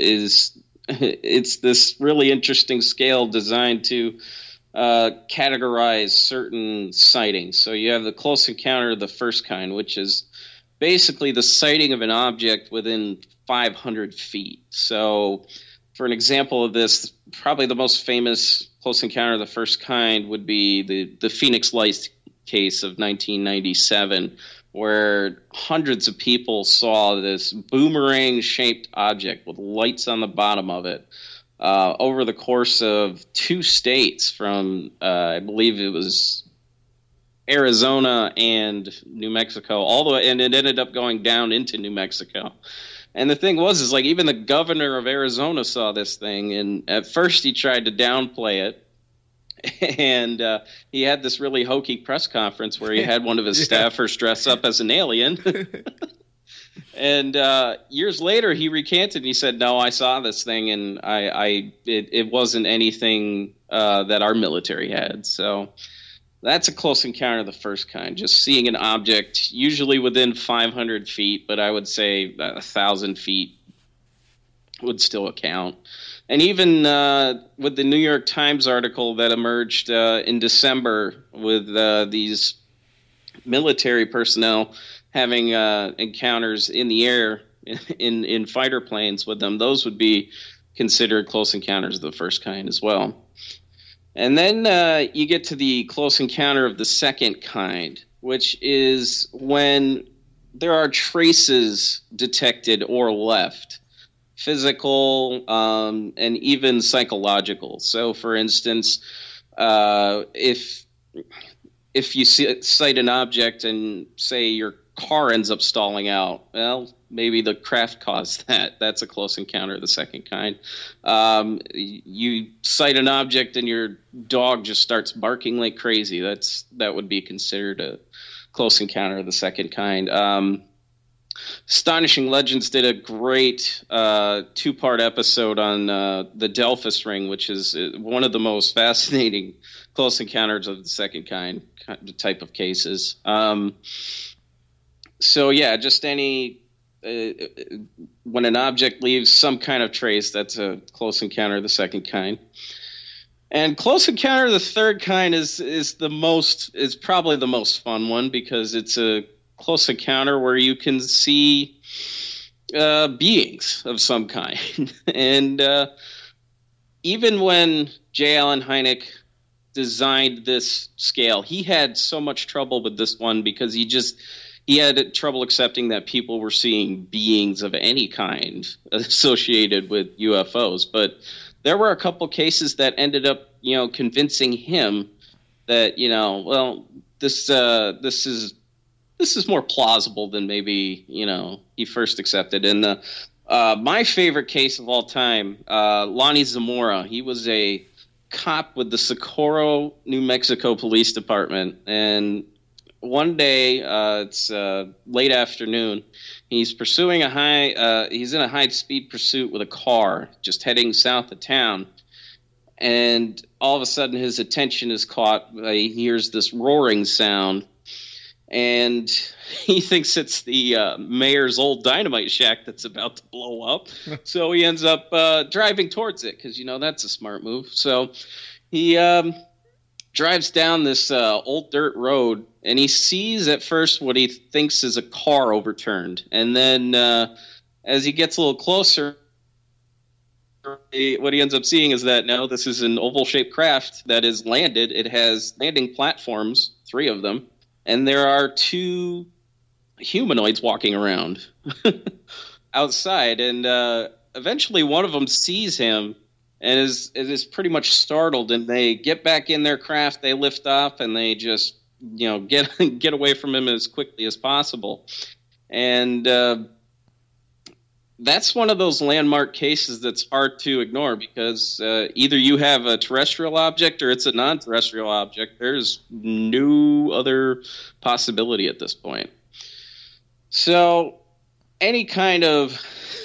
[SPEAKER 14] it's this really interesting scale designed to categorize certain sightings. So you have the Close Encounter of the First Kind, which is basically the sighting of an object within 500 feet. So for an example of this, probably the most famous Close Encounter of the First Kind would be the Phoenix Lights case of 1997, where hundreds of people saw this boomerang-shaped object with lights on the bottom of it over the course of 2 states from, I believe it was Arizona and New Mexico, all the way, and it ended up going down into New Mexico. And the thing was, like, even the governor of Arizona saw this thing, and at first he tried to downplay it. And he had this really hokey press conference where he had one of his staffers dress up as an alien. And years later, he recanted and he said, "No, I saw this thing, and it wasn't anything that our military had." So that's a Close Encounter of the First Kind, just seeing an object, usually within 500 feet, but I would say 1,000 feet would still count. And even with the New York Times article that emerged in December with these military personnel having encounters in the air in fighter planes with them, those would be considered Close Encounters of the First Kind as well. And then you get to the Close Encounter of the Second Kind, which is when there are traces detected or left, physical and even psychological. So, for instance, if you sight an object and say your car ends up stalling out, well, maybe the craft caused that. That's a Close Encounter of the Second Kind. You sight an object and your dog just starts barking like crazy. That would be considered a Close Encounter of the Second Kind. Astonishing Legends did a great 2-part episode on the Delphus Ring, which is one of the most fascinating Close Encounters of the Second Kind type of cases. So yeah, just any when an object leaves some kind of trace, that's a Close Encounter of the Second Kind. And Close Encounter of the Third Kind is probably the most fun one, because it's a close encounter where you can see beings of some kind. And even when J. Allen Hynek designed this scale, he had so much trouble with this one because he had trouble accepting that people were seeing beings of any kind associated with UFOs. But there were a couple cases that ended up, convincing him that, this is more plausible than maybe, he first accepted. And my favorite case of all time, Lonnie Zamora, he was a cop with the Socorro, New Mexico Police Department. And one day, it's late afternoon, he's pursuing he's in a high-speed pursuit with a car, just heading south of town. And all of a sudden, his attention is caught. He hears this roaring sound. And he thinks it's the mayor's old dynamite shack that's about to blow up. So he ends up driving towards it because, that's a smart move. So he drives down this old dirt road, and he sees at first what he thinks is a car overturned. And then as he gets a little closer, what he ends up seeing is that, no, this is an oval-shaped craft that is landed. It has landing platforms, 3 of them. And there are 2 humanoids walking around outside. And eventually one of them sees him and is pretty much startled. And they get back in their craft. They lift off and they just, get away from him as quickly as possible. And that's one of those landmark cases that's hard to ignore because either you have a terrestrial object or it's a non-terrestrial object. There's no other possibility at this point. So any kind of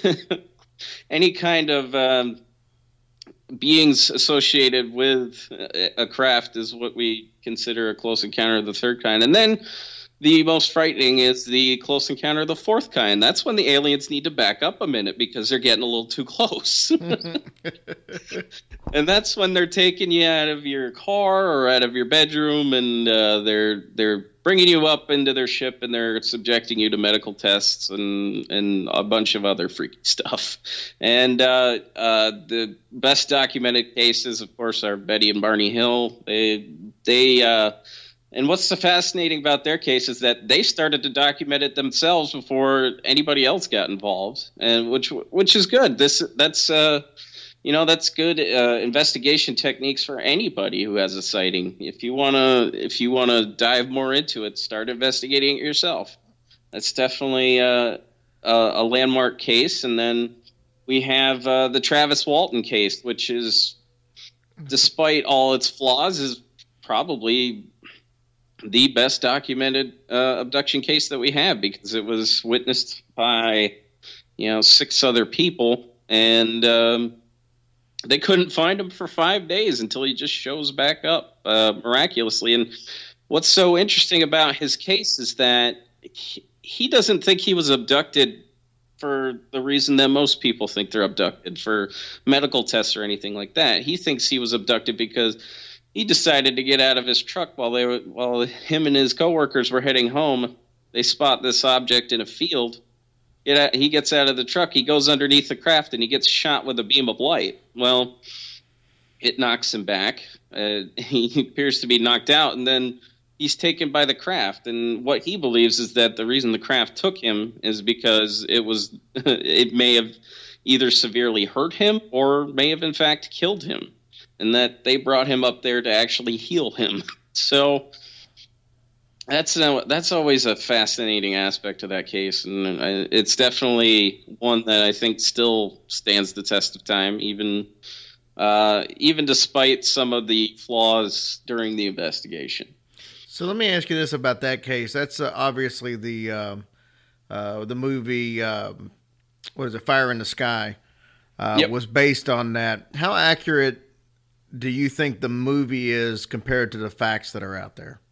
[SPEAKER 14] beings associated with a craft is what we consider a close encounter of the third kind. And then the most frightening is the close encounter of the fourth kind. That's when the aliens need to back up a minute because they're getting a little too close. And that's when they're taking you out of your car or out of your bedroom, and they're bringing you up into their ship, and they're subjecting you to medical tests and a bunch of other freaky stuff. And the best documented cases, of course, are Betty and Barney Hill. And what's so fascinating about their case is that they started to document it themselves before anybody else got involved, and which is good. That's good investigation techniques for anybody who has a sighting. If you wanna dive more into it, start investigating it yourself. That's definitely a landmark case. And then we have the Travis Walton case, which is, despite all its flaws, is probably the best documented abduction case that we have because it was witnessed by 6 other people, and they couldn't find him for 5 days until he just shows back up miraculously. And what's so interesting about his case is that he doesn't think he was abducted for the reason that most people think they're abducted, for medical tests or anything like that. He thinks he was abducted because he decided to get out of his truck while him and his coworkers were heading home. They spot this object in a field. He gets out of the truck. He goes underneath the craft, and he gets shot with a beam of light. Well, it knocks him back. He appears to be knocked out, and then he's taken by the craft. And what he believes is that the reason the craft took him is because it may have either severely hurt him or may have, in fact, killed him, and that they brought him up there to actually heal him. So that's always a fascinating aspect of that case, and it's definitely one that I think still stands the test of time, even despite some of the flaws during the investigation.
[SPEAKER 12] So let me ask you this about that case. That's obviously the movie, what is it, Fire in the Sky, was based on that. How accurate do you think the movie is compared to the facts that are out there?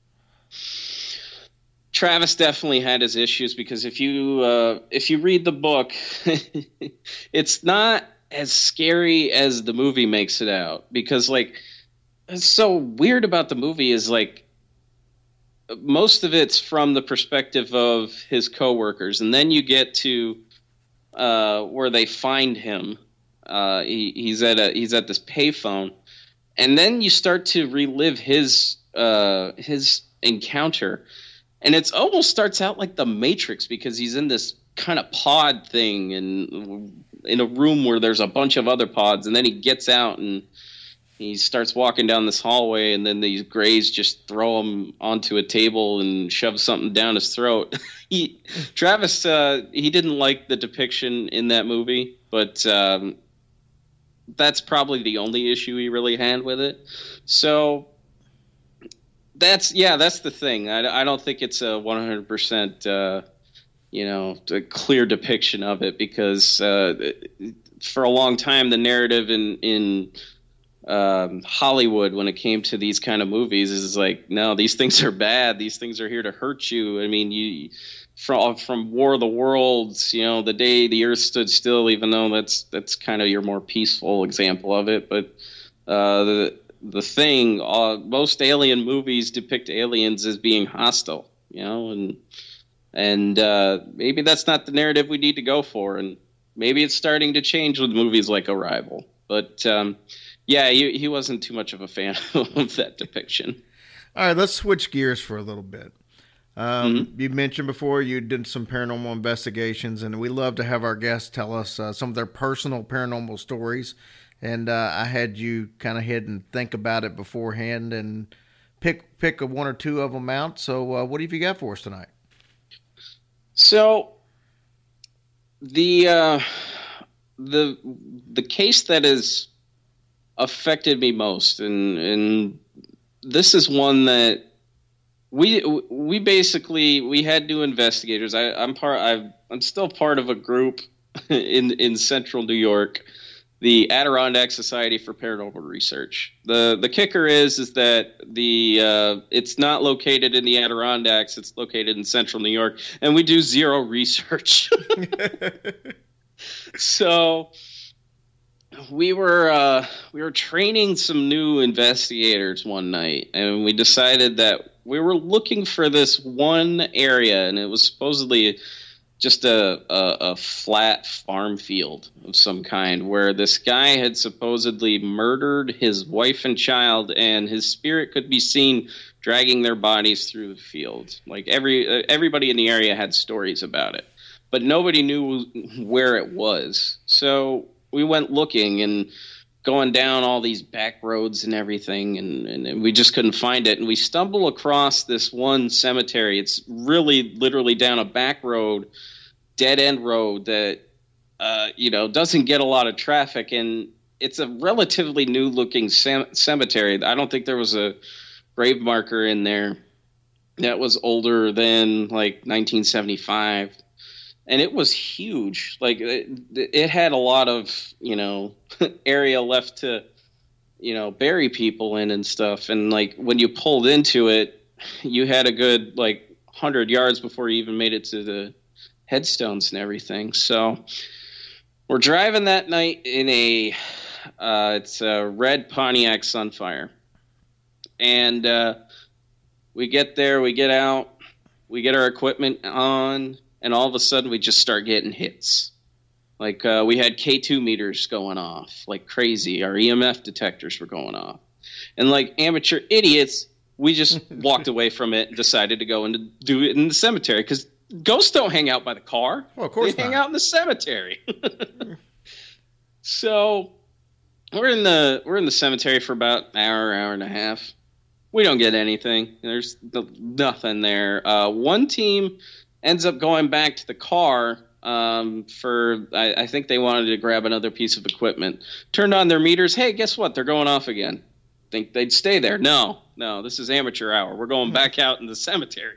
[SPEAKER 14] Travis definitely had his issues because if you read the book, it's not as scary as the movie makes it out. Because it's so weird about the movie is most of it's from the perspective of his coworkers, and then you get to where they find him. He's at this payphone, and then you start to relive his encounter, and it almost starts out like the Matrix, because he's in this kind of pod thing and in a room where there's a bunch of other pods, and then he gets out and he starts walking down this hallway, and then these Greys just throw him onto a table and shove something down his throat. Travis, he didn't like the depiction in that movie, but that's probably the only issue he really had with it. So that's the thing. I don't think it's a 100%, a clear depiction of it, because for a long time the narrative in Hollywood, when it came to these kind of movies, is like, no, these things are bad. These things are here to hurt you. I mean, from War of the Worlds, the day the Earth stood still, even though that's kind of your more peaceful example of it. But the thing, most alien movies depict aliens as being hostile, and maybe that's not the narrative we need to go for, and maybe it's starting to change with movies like Arrival. But yeah, he wasn't too much of a fan of that depiction.
[SPEAKER 12] All right, let's switch gears for a little bit. You mentioned before you did some paranormal investigations, and we love to have our guests tell us some of their personal paranormal stories. And I had you kind of hit and think about it beforehand and pick one or two of them out. So what have you got for us tonight?
[SPEAKER 14] So the case that has affected me most, and this is one that we basically had new investigators. I'm still part of a group in Central New York, the Adirondack Society for Paranormal Research. The kicker is that it's not located in the Adirondacks. It's located in Central New York, and we do zero research. So we were training some new investigators one night, and we decided that we were looking for this one area, and it was supposedly just a flat farm field of some kind, where this guy had supposedly murdered his wife and child, and his spirit could be seen dragging their bodies through the field. Like everybody in the area had stories about it, but nobody knew where it was. So we went looking and going down all these back roads and everything, and we just couldn't find it. And we stumble across this one cemetery. It's really literally down a back road, dead end road that doesn't get a lot of traffic, and it's a relatively new looking cemetery. I don't think there was a grave marker in there that was older than like 1975. And it was huge. Like it had a lot of, area left to, bury people in and stuff. And like when you pulled into it, you had a good 100 yards before you even made it to the headstones and everything. So we're driving that night in it's a red Pontiac Sunfire. And we get there, we get out, we get our equipment on, and all of a sudden we just start getting hits. Like we had K2 meters going off like crazy. Our EMF detectors were going off. And like amateur idiots, we just walked away from it and decided to go and do it in the cemetery, because ghosts don't hang out by the car.
[SPEAKER 12] Well, of course
[SPEAKER 14] they hang out in the cemetery. So we're in the cemetery for about an hour and a half. We don't get anything. There's nothing there. One team ends up going back to the car I think they wanted to grab another piece of equipment. Turned on their meters. Hey, guess what? They're going off again. Think they'd stay there. No, this is amateur hour. We're going back out in the cemetery.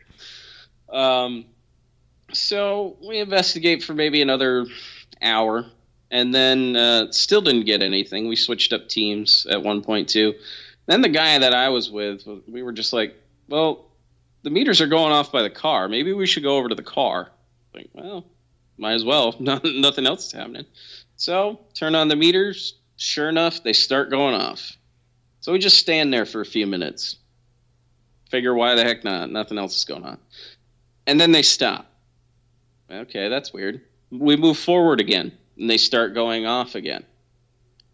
[SPEAKER 14] So we investigate for maybe another hour, and then still didn't get anything. We switched up teams at one point too. Then the guy that I was with, we were just like, well, the meters are going off by the car. Maybe we should go over to the car. Like, well, might as well. Nothing else is happening. So turn on the meters. Sure enough, they start going off. So we just stand there for a few minutes. Figure why the heck not? Nothing else is going on. And then they stop. Okay, that's weird. We move forward again, and they start going off again.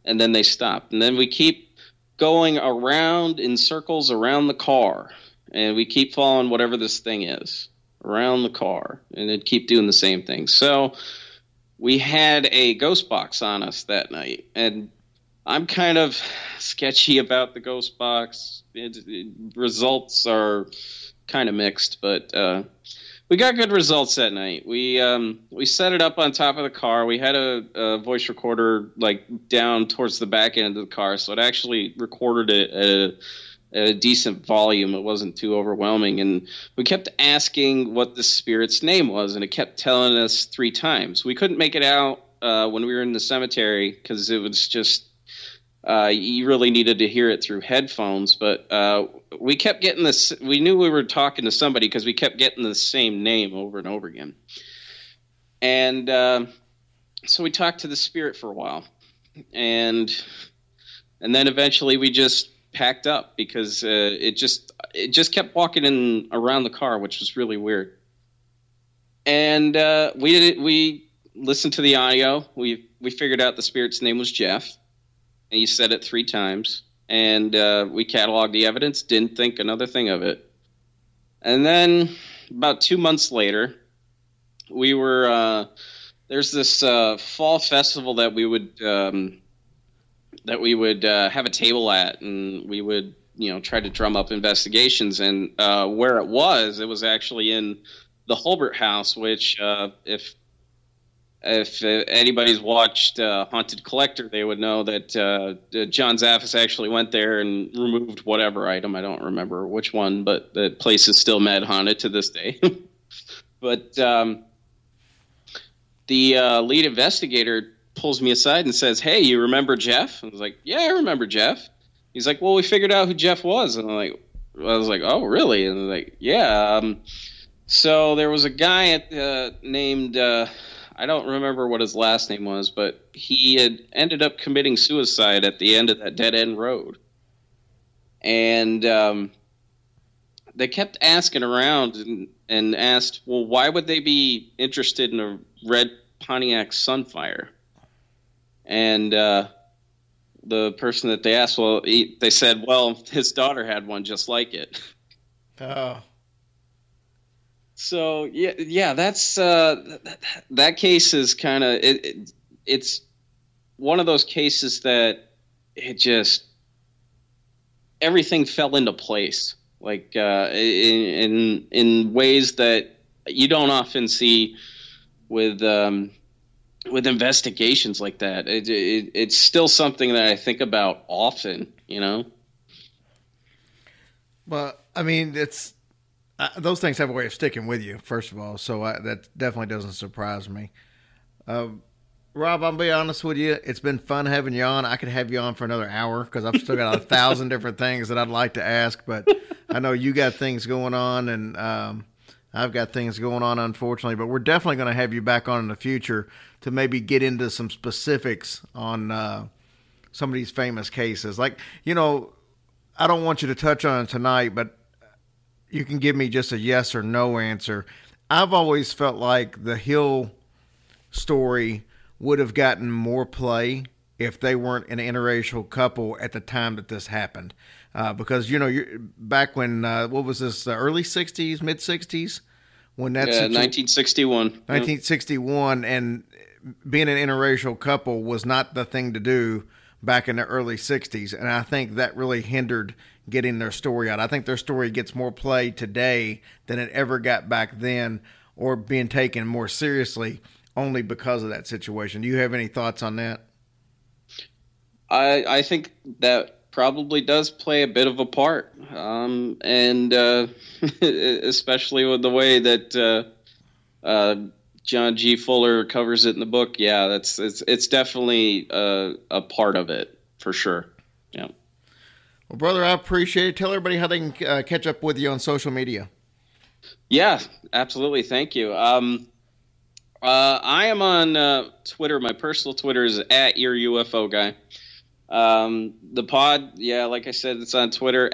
[SPEAKER 14] and then they stop. And then we keep going around in circles around the car, and we keep following whatever this thing is around the car, and it'd keep doing the same thing. So we had a ghost box on us that night, and I'm kind of sketchy about the ghost box. Results are kind of mixed, but we got good results that night. We set it up on top of the car. We had a voice recorder like down towards the back end of the car, so it actually recorded it at a decent volume. It wasn't too overwhelming, and we kept asking what the spirit's name was, and it kept telling us 3 times. We couldn't make it out when we were in the cemetery because it was just you really needed to hear it through headphones, but we kept getting this. We knew we were talking to somebody because we kept getting the same name over and over again. And so we talked to the spirit for a while, and then eventually we just packed up because it just kept walking around the car, which was really weird. And we listened to the audio. We figured out the spirit's name was Jeff. And he said it 3 times, and we cataloged the evidence, didn't think another thing of it. And then about 2 months later, we were there's this fall festival that we would have a table at, and we would try to drum up investigations. And where it was actually in the Hulbert House, which if anybody's watched Haunted Collector, they would know that John Zaffis actually went there and removed whatever item. I don't remember which one, but the place is still mad haunted to this day. But the lead investigator pulls me aside and says, "Hey, you remember Jeff?" I was like, "Yeah, I remember Jeff." He's like, "Well, we figured out who Jeff was." And I was like, "Oh, really?" And I was like, "Yeah." So there was a guy named... I don't remember what his last name was, but he had ended up committing suicide at the end of that dead-end road. And they kept asking around and asked, well, why would they be interested in a red Pontiac Sunfire? And the person that they asked, they said, well, his daughter had one just like it.
[SPEAKER 12] Oh.
[SPEAKER 14] So yeah, that's that case is kind of it's one of those cases that it just everything fell into place, like in ways that you don't often see with investigations like that. It's still something that I think about often,
[SPEAKER 12] Well, I mean, it's. Those things have a way of sticking with you, first of all, so that definitely doesn't surprise me. Rob, I'll be honest with you. It's been fun having you on. I could have you on for another hour because I've still got 1,000 different things that I'd like to ask, but I know you got things going on, and I've got things going on, unfortunately, but we're definitely going to have you back on in the future to maybe get into some specifics on some of these famous cases. Like, I don't want you to touch on it tonight, but you can give me just a yes or no answer. I've always felt like the Hill story would have gotten more play if they weren't an interracial couple at the time that this happened. Because, back when, what was this, the early 60s, mid 60s? When that's
[SPEAKER 14] 1961.
[SPEAKER 12] 1961, and being an interracial couple was not the thing to do back in the early 60s. And I think that really hindered getting their story out. I think their story gets more play today than it ever got back then, or being taken more seriously only because of that situation. Do you have any thoughts on that?
[SPEAKER 14] I think that probably does play a bit of a part, and especially with the way that John G. Fuller covers it in the book. Yeah, it's definitely a part of it for sure. Yeah.
[SPEAKER 12] Well, brother, I appreciate it. Tell everybody how they can catch up with you on social media.
[SPEAKER 14] Yeah, absolutely. Thank you. I am on Twitter. My personal Twitter is @YourUFOGuy. The pod, yeah, like I said, it's on Twitter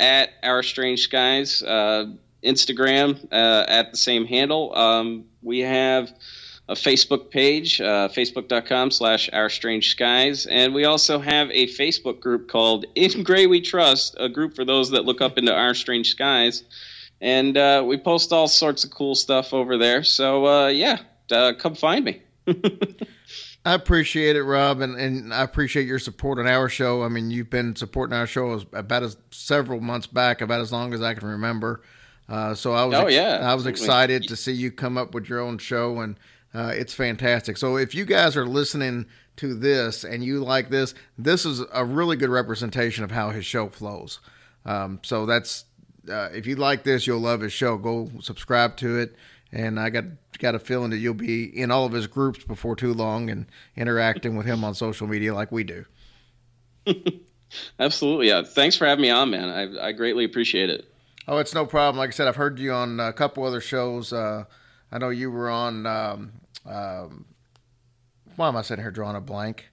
[SPEAKER 14] @OurStrangeSkies. Instagram at the same handle. We have a Facebook page, facebook.com/Our Strange Skies. And we also have a Facebook group called In Gray We Trust, a group for those that look up into Our Strange Skies. And we post all sorts of cool stuff over there. So, come find me.
[SPEAKER 12] I appreciate it, Rob, and I appreciate your support on our show. I mean, you've been supporting our show several months back, about as long as I can remember. So I was excited to see you come up with your own show, and it's fantastic. So if you guys are listening to this and you like this is a really good representation of how his show flows. So that's if you like this, you'll love his show. Go subscribe to it. And I got a feeling that you'll be in all of his groups before too long and interacting with him on social media like we do.
[SPEAKER 14] Absolutely. Yeah. Thanks for having me on, man. I greatly appreciate it.
[SPEAKER 12] Oh, it's no problem. Like I said, I've heard you on a couple other shows. I know you were on, why am I sitting here drawing a blank?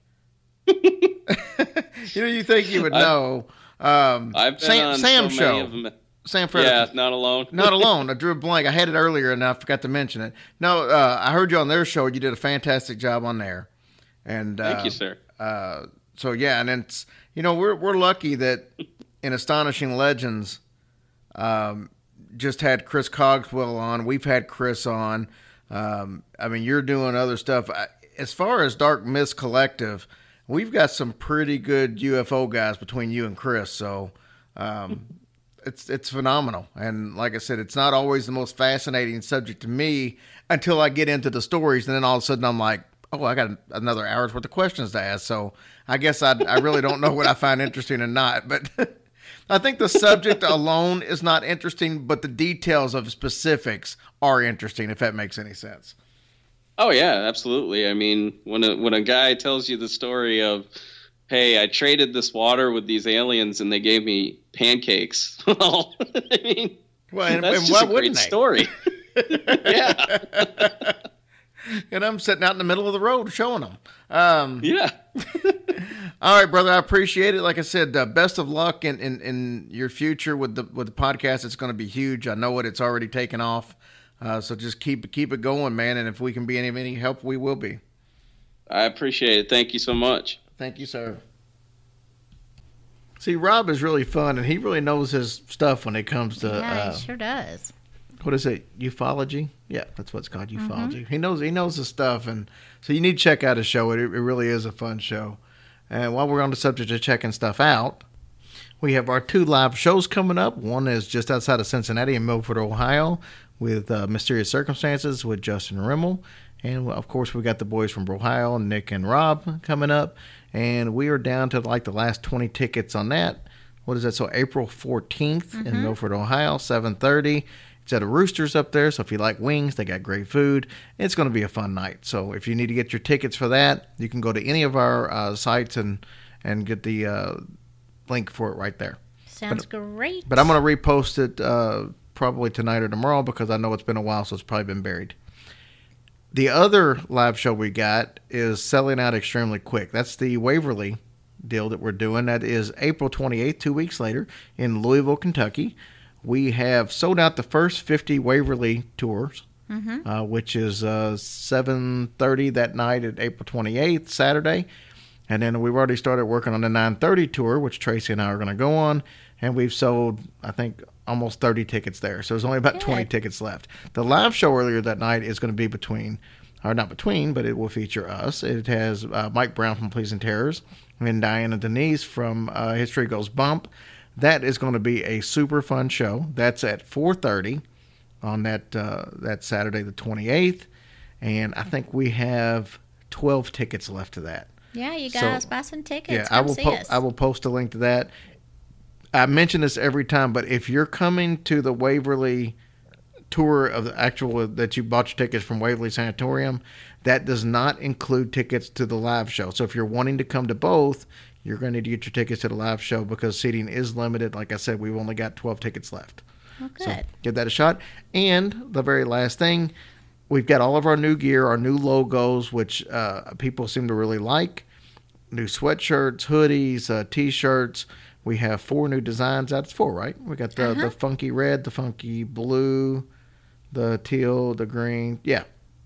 [SPEAKER 12] You think you would know.
[SPEAKER 14] I've been on
[SPEAKER 12] Sam's
[SPEAKER 14] so
[SPEAKER 12] show.
[SPEAKER 14] many of them.
[SPEAKER 12] Sam Fredericks.
[SPEAKER 14] Yeah, Not Alone.
[SPEAKER 12] Not Alone. I drew a blank. I had it earlier and I forgot to mention it. No, I heard you on their show. You did a fantastic job on there. And
[SPEAKER 14] thank you, sir.
[SPEAKER 12] So yeah, and it's we're lucky that in Astonishing Legends, just had Chris Cogswell on. We've had Chris on. I mean, you're doing other stuff. As far as Dark Myths Collective, we've got some pretty good UFO guys between you and Chris. So. It's phenomenal. And like I said, it's not always the most fascinating subject to me until I get into the stories. And then all of a sudden I'm like, oh, I got another hour's worth of questions to ask. So I guess I really don't know what I find interesting or not. But I think the subject alone is not interesting, but the details of specifics are interesting, if that makes any sense.
[SPEAKER 14] Oh, yeah, absolutely. I mean, when a guy tells you the story of, hey, I traded this water with these aliens and they gave me pancakes. Well, I mean, that's just a great story. Yeah.
[SPEAKER 12] And I'm sitting out in the middle of the road showing them.
[SPEAKER 14] Yeah.
[SPEAKER 12] All right, brother. I appreciate it. Like I said, best of luck in your future with the podcast. It's going to be huge. I know it. It's already taken off. So just keep it going, man. And if we can be any help, we will be.
[SPEAKER 14] I appreciate it. Thank you so much.
[SPEAKER 12] Thank you, sir. See, Rob is really fun, and he really knows his stuff when it comes to...
[SPEAKER 13] Yeah, he sure does.
[SPEAKER 12] What is it? Ufology? Yeah, that's what it's called, ufology. Mm-hmm. He knows his stuff, and so you need to check out his show. It really is a fun show. And while we're on the subject of checking stuff out, we have our 2 live shows coming up. One is just outside of Cincinnati in Milford, Ohio, with Mysterious Circumstances with Justin Rimmel. And, of course, we got the boys from Ohio, Nick and Rob, coming up. And we are down to like the last 20 tickets on that. What is that? So April 14th in Milford, Ohio, 7:30. It's at a Roosters up there. So if you like wings, they got great food. It's going to be a fun night. So if you need to get your tickets for that, you can go to any of our sites and get the link for it right there.
[SPEAKER 13] Sounds great.
[SPEAKER 12] But I'm going to repost it probably tonight or tomorrow because I know it's been a while, so it's probably been buried. The other live show we got is selling out extremely quick. That's the Waverly deal that we're doing. That is April 28th, 2 weeks later, in Louisville, Kentucky. We have sold out the first 50 Waverly tours, which is 7:30 that night at April 28th, Saturday. And then we've already started working on the 9:30 tour, which Tracy and I are going to go on. And we've sold, I think, almost 30 tickets there. So there's only about 20 tickets left. The live show earlier that night is going to be but it will feature us. It has Mike Brown from Pleasing Terrors and Diana Denise from History Goes Bump. That is going to be a super fun show. That's at 4:30 on that Saturday the 28th. And I think we have 12 tickets left to that.
[SPEAKER 13] Yeah, you guys buy some tickets.
[SPEAKER 12] Yeah,
[SPEAKER 13] Come
[SPEAKER 12] I will post a link to that. I mention this every time, but if you're coming to the Waverly tour of the actual that you bought your tickets from Waverly Sanatorium, that does not include tickets to the live show. So if you're wanting to come to both, you're going to need to get your tickets to the live show because seating is limited. Like I said, we've only got 12 tickets left.
[SPEAKER 13] Oh, good.
[SPEAKER 12] So give that a shot. And the very last thing, we've got all of our new gear, our new logos, which people seem to really like. New sweatshirts, hoodies, T-shirts. We have 4 new designs. That's 4, right? We got the funky red, the funky blue, the teal, the green. Yeah.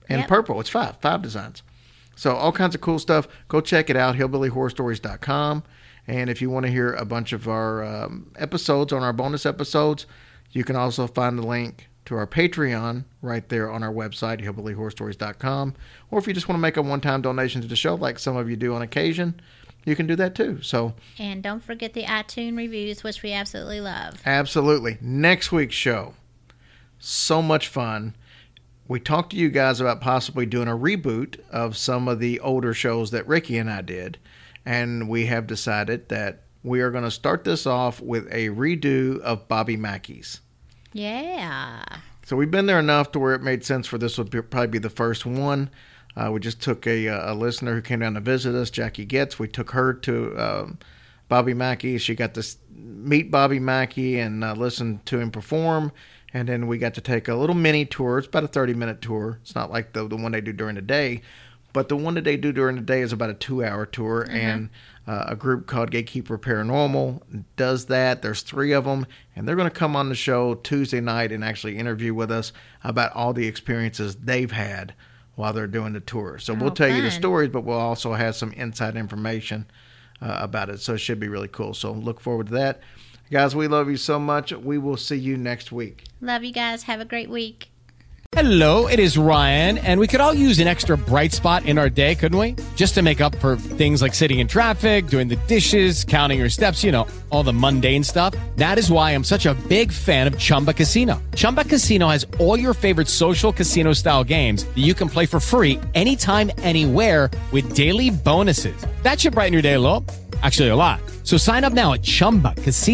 [SPEAKER 12] And purple. It's five designs. So all kinds of cool stuff. Go check it out, hillbillyhorrorstories.com. And if you want to hear a bunch of our episodes on our bonus episodes, you can also find the link to our Patreon right there on our website, hillbillyhorrorstories.com. Or if you just want to make a one-time donation to the show, like some of you do on occasion, you can do that too.
[SPEAKER 13] And don't forget the iTunes reviews, which we absolutely love.
[SPEAKER 12] Absolutely. Next week's show, so much fun. We talked to you guys about possibly doing a reboot of some of the older shows that Ricky and I did. And we have decided that we are going to start this off with a redo of Bobby Mackey's.
[SPEAKER 13] Yeah.
[SPEAKER 12] So we've been there enough to where it made sense for this would probably be the first one. We just took a listener who came down to visit us, Jackie Getz. We took her to Bobby Mackey. She got to meet Bobby Mackey and listen to him perform. And then we got to take a little mini tour. It's about a 30-minute tour. It's not like the one they do during the day. But the one that they do during the day is about a 2-hour tour, and a group called Gatekeeper Paranormal does that. There's 3 of them, and they're going to come on the show Tuesday night and actually interview with us about all the experiences they've had while they're doing the tour. So we'll tell you the stories, but we'll also have some inside information about it. So it should be really cool. So look forward to that. Guys, we love you so much. We will see you next week.
[SPEAKER 13] Love you guys. Have a great week.
[SPEAKER 15] Hello, it is Ryan, and we could all use an extra bright spot in our day, couldn't we? Just to make up for things like sitting in traffic, doing the dishes, counting your steps, all the mundane stuff. That is why I'm such a big fan of Chumba Casino. Chumba Casino has all your favorite social casino-style games that you can play for free anytime, anywhere with daily bonuses. That should brighten your day a little. Actually, a lot. So sign up now at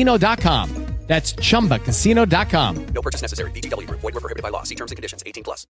[SPEAKER 15] ChumbaCasino.com. That's ChumbaCasino.com.
[SPEAKER 16] No purchase necessary. VGW Group. Void where prohibited by law. See terms and conditions. 18+.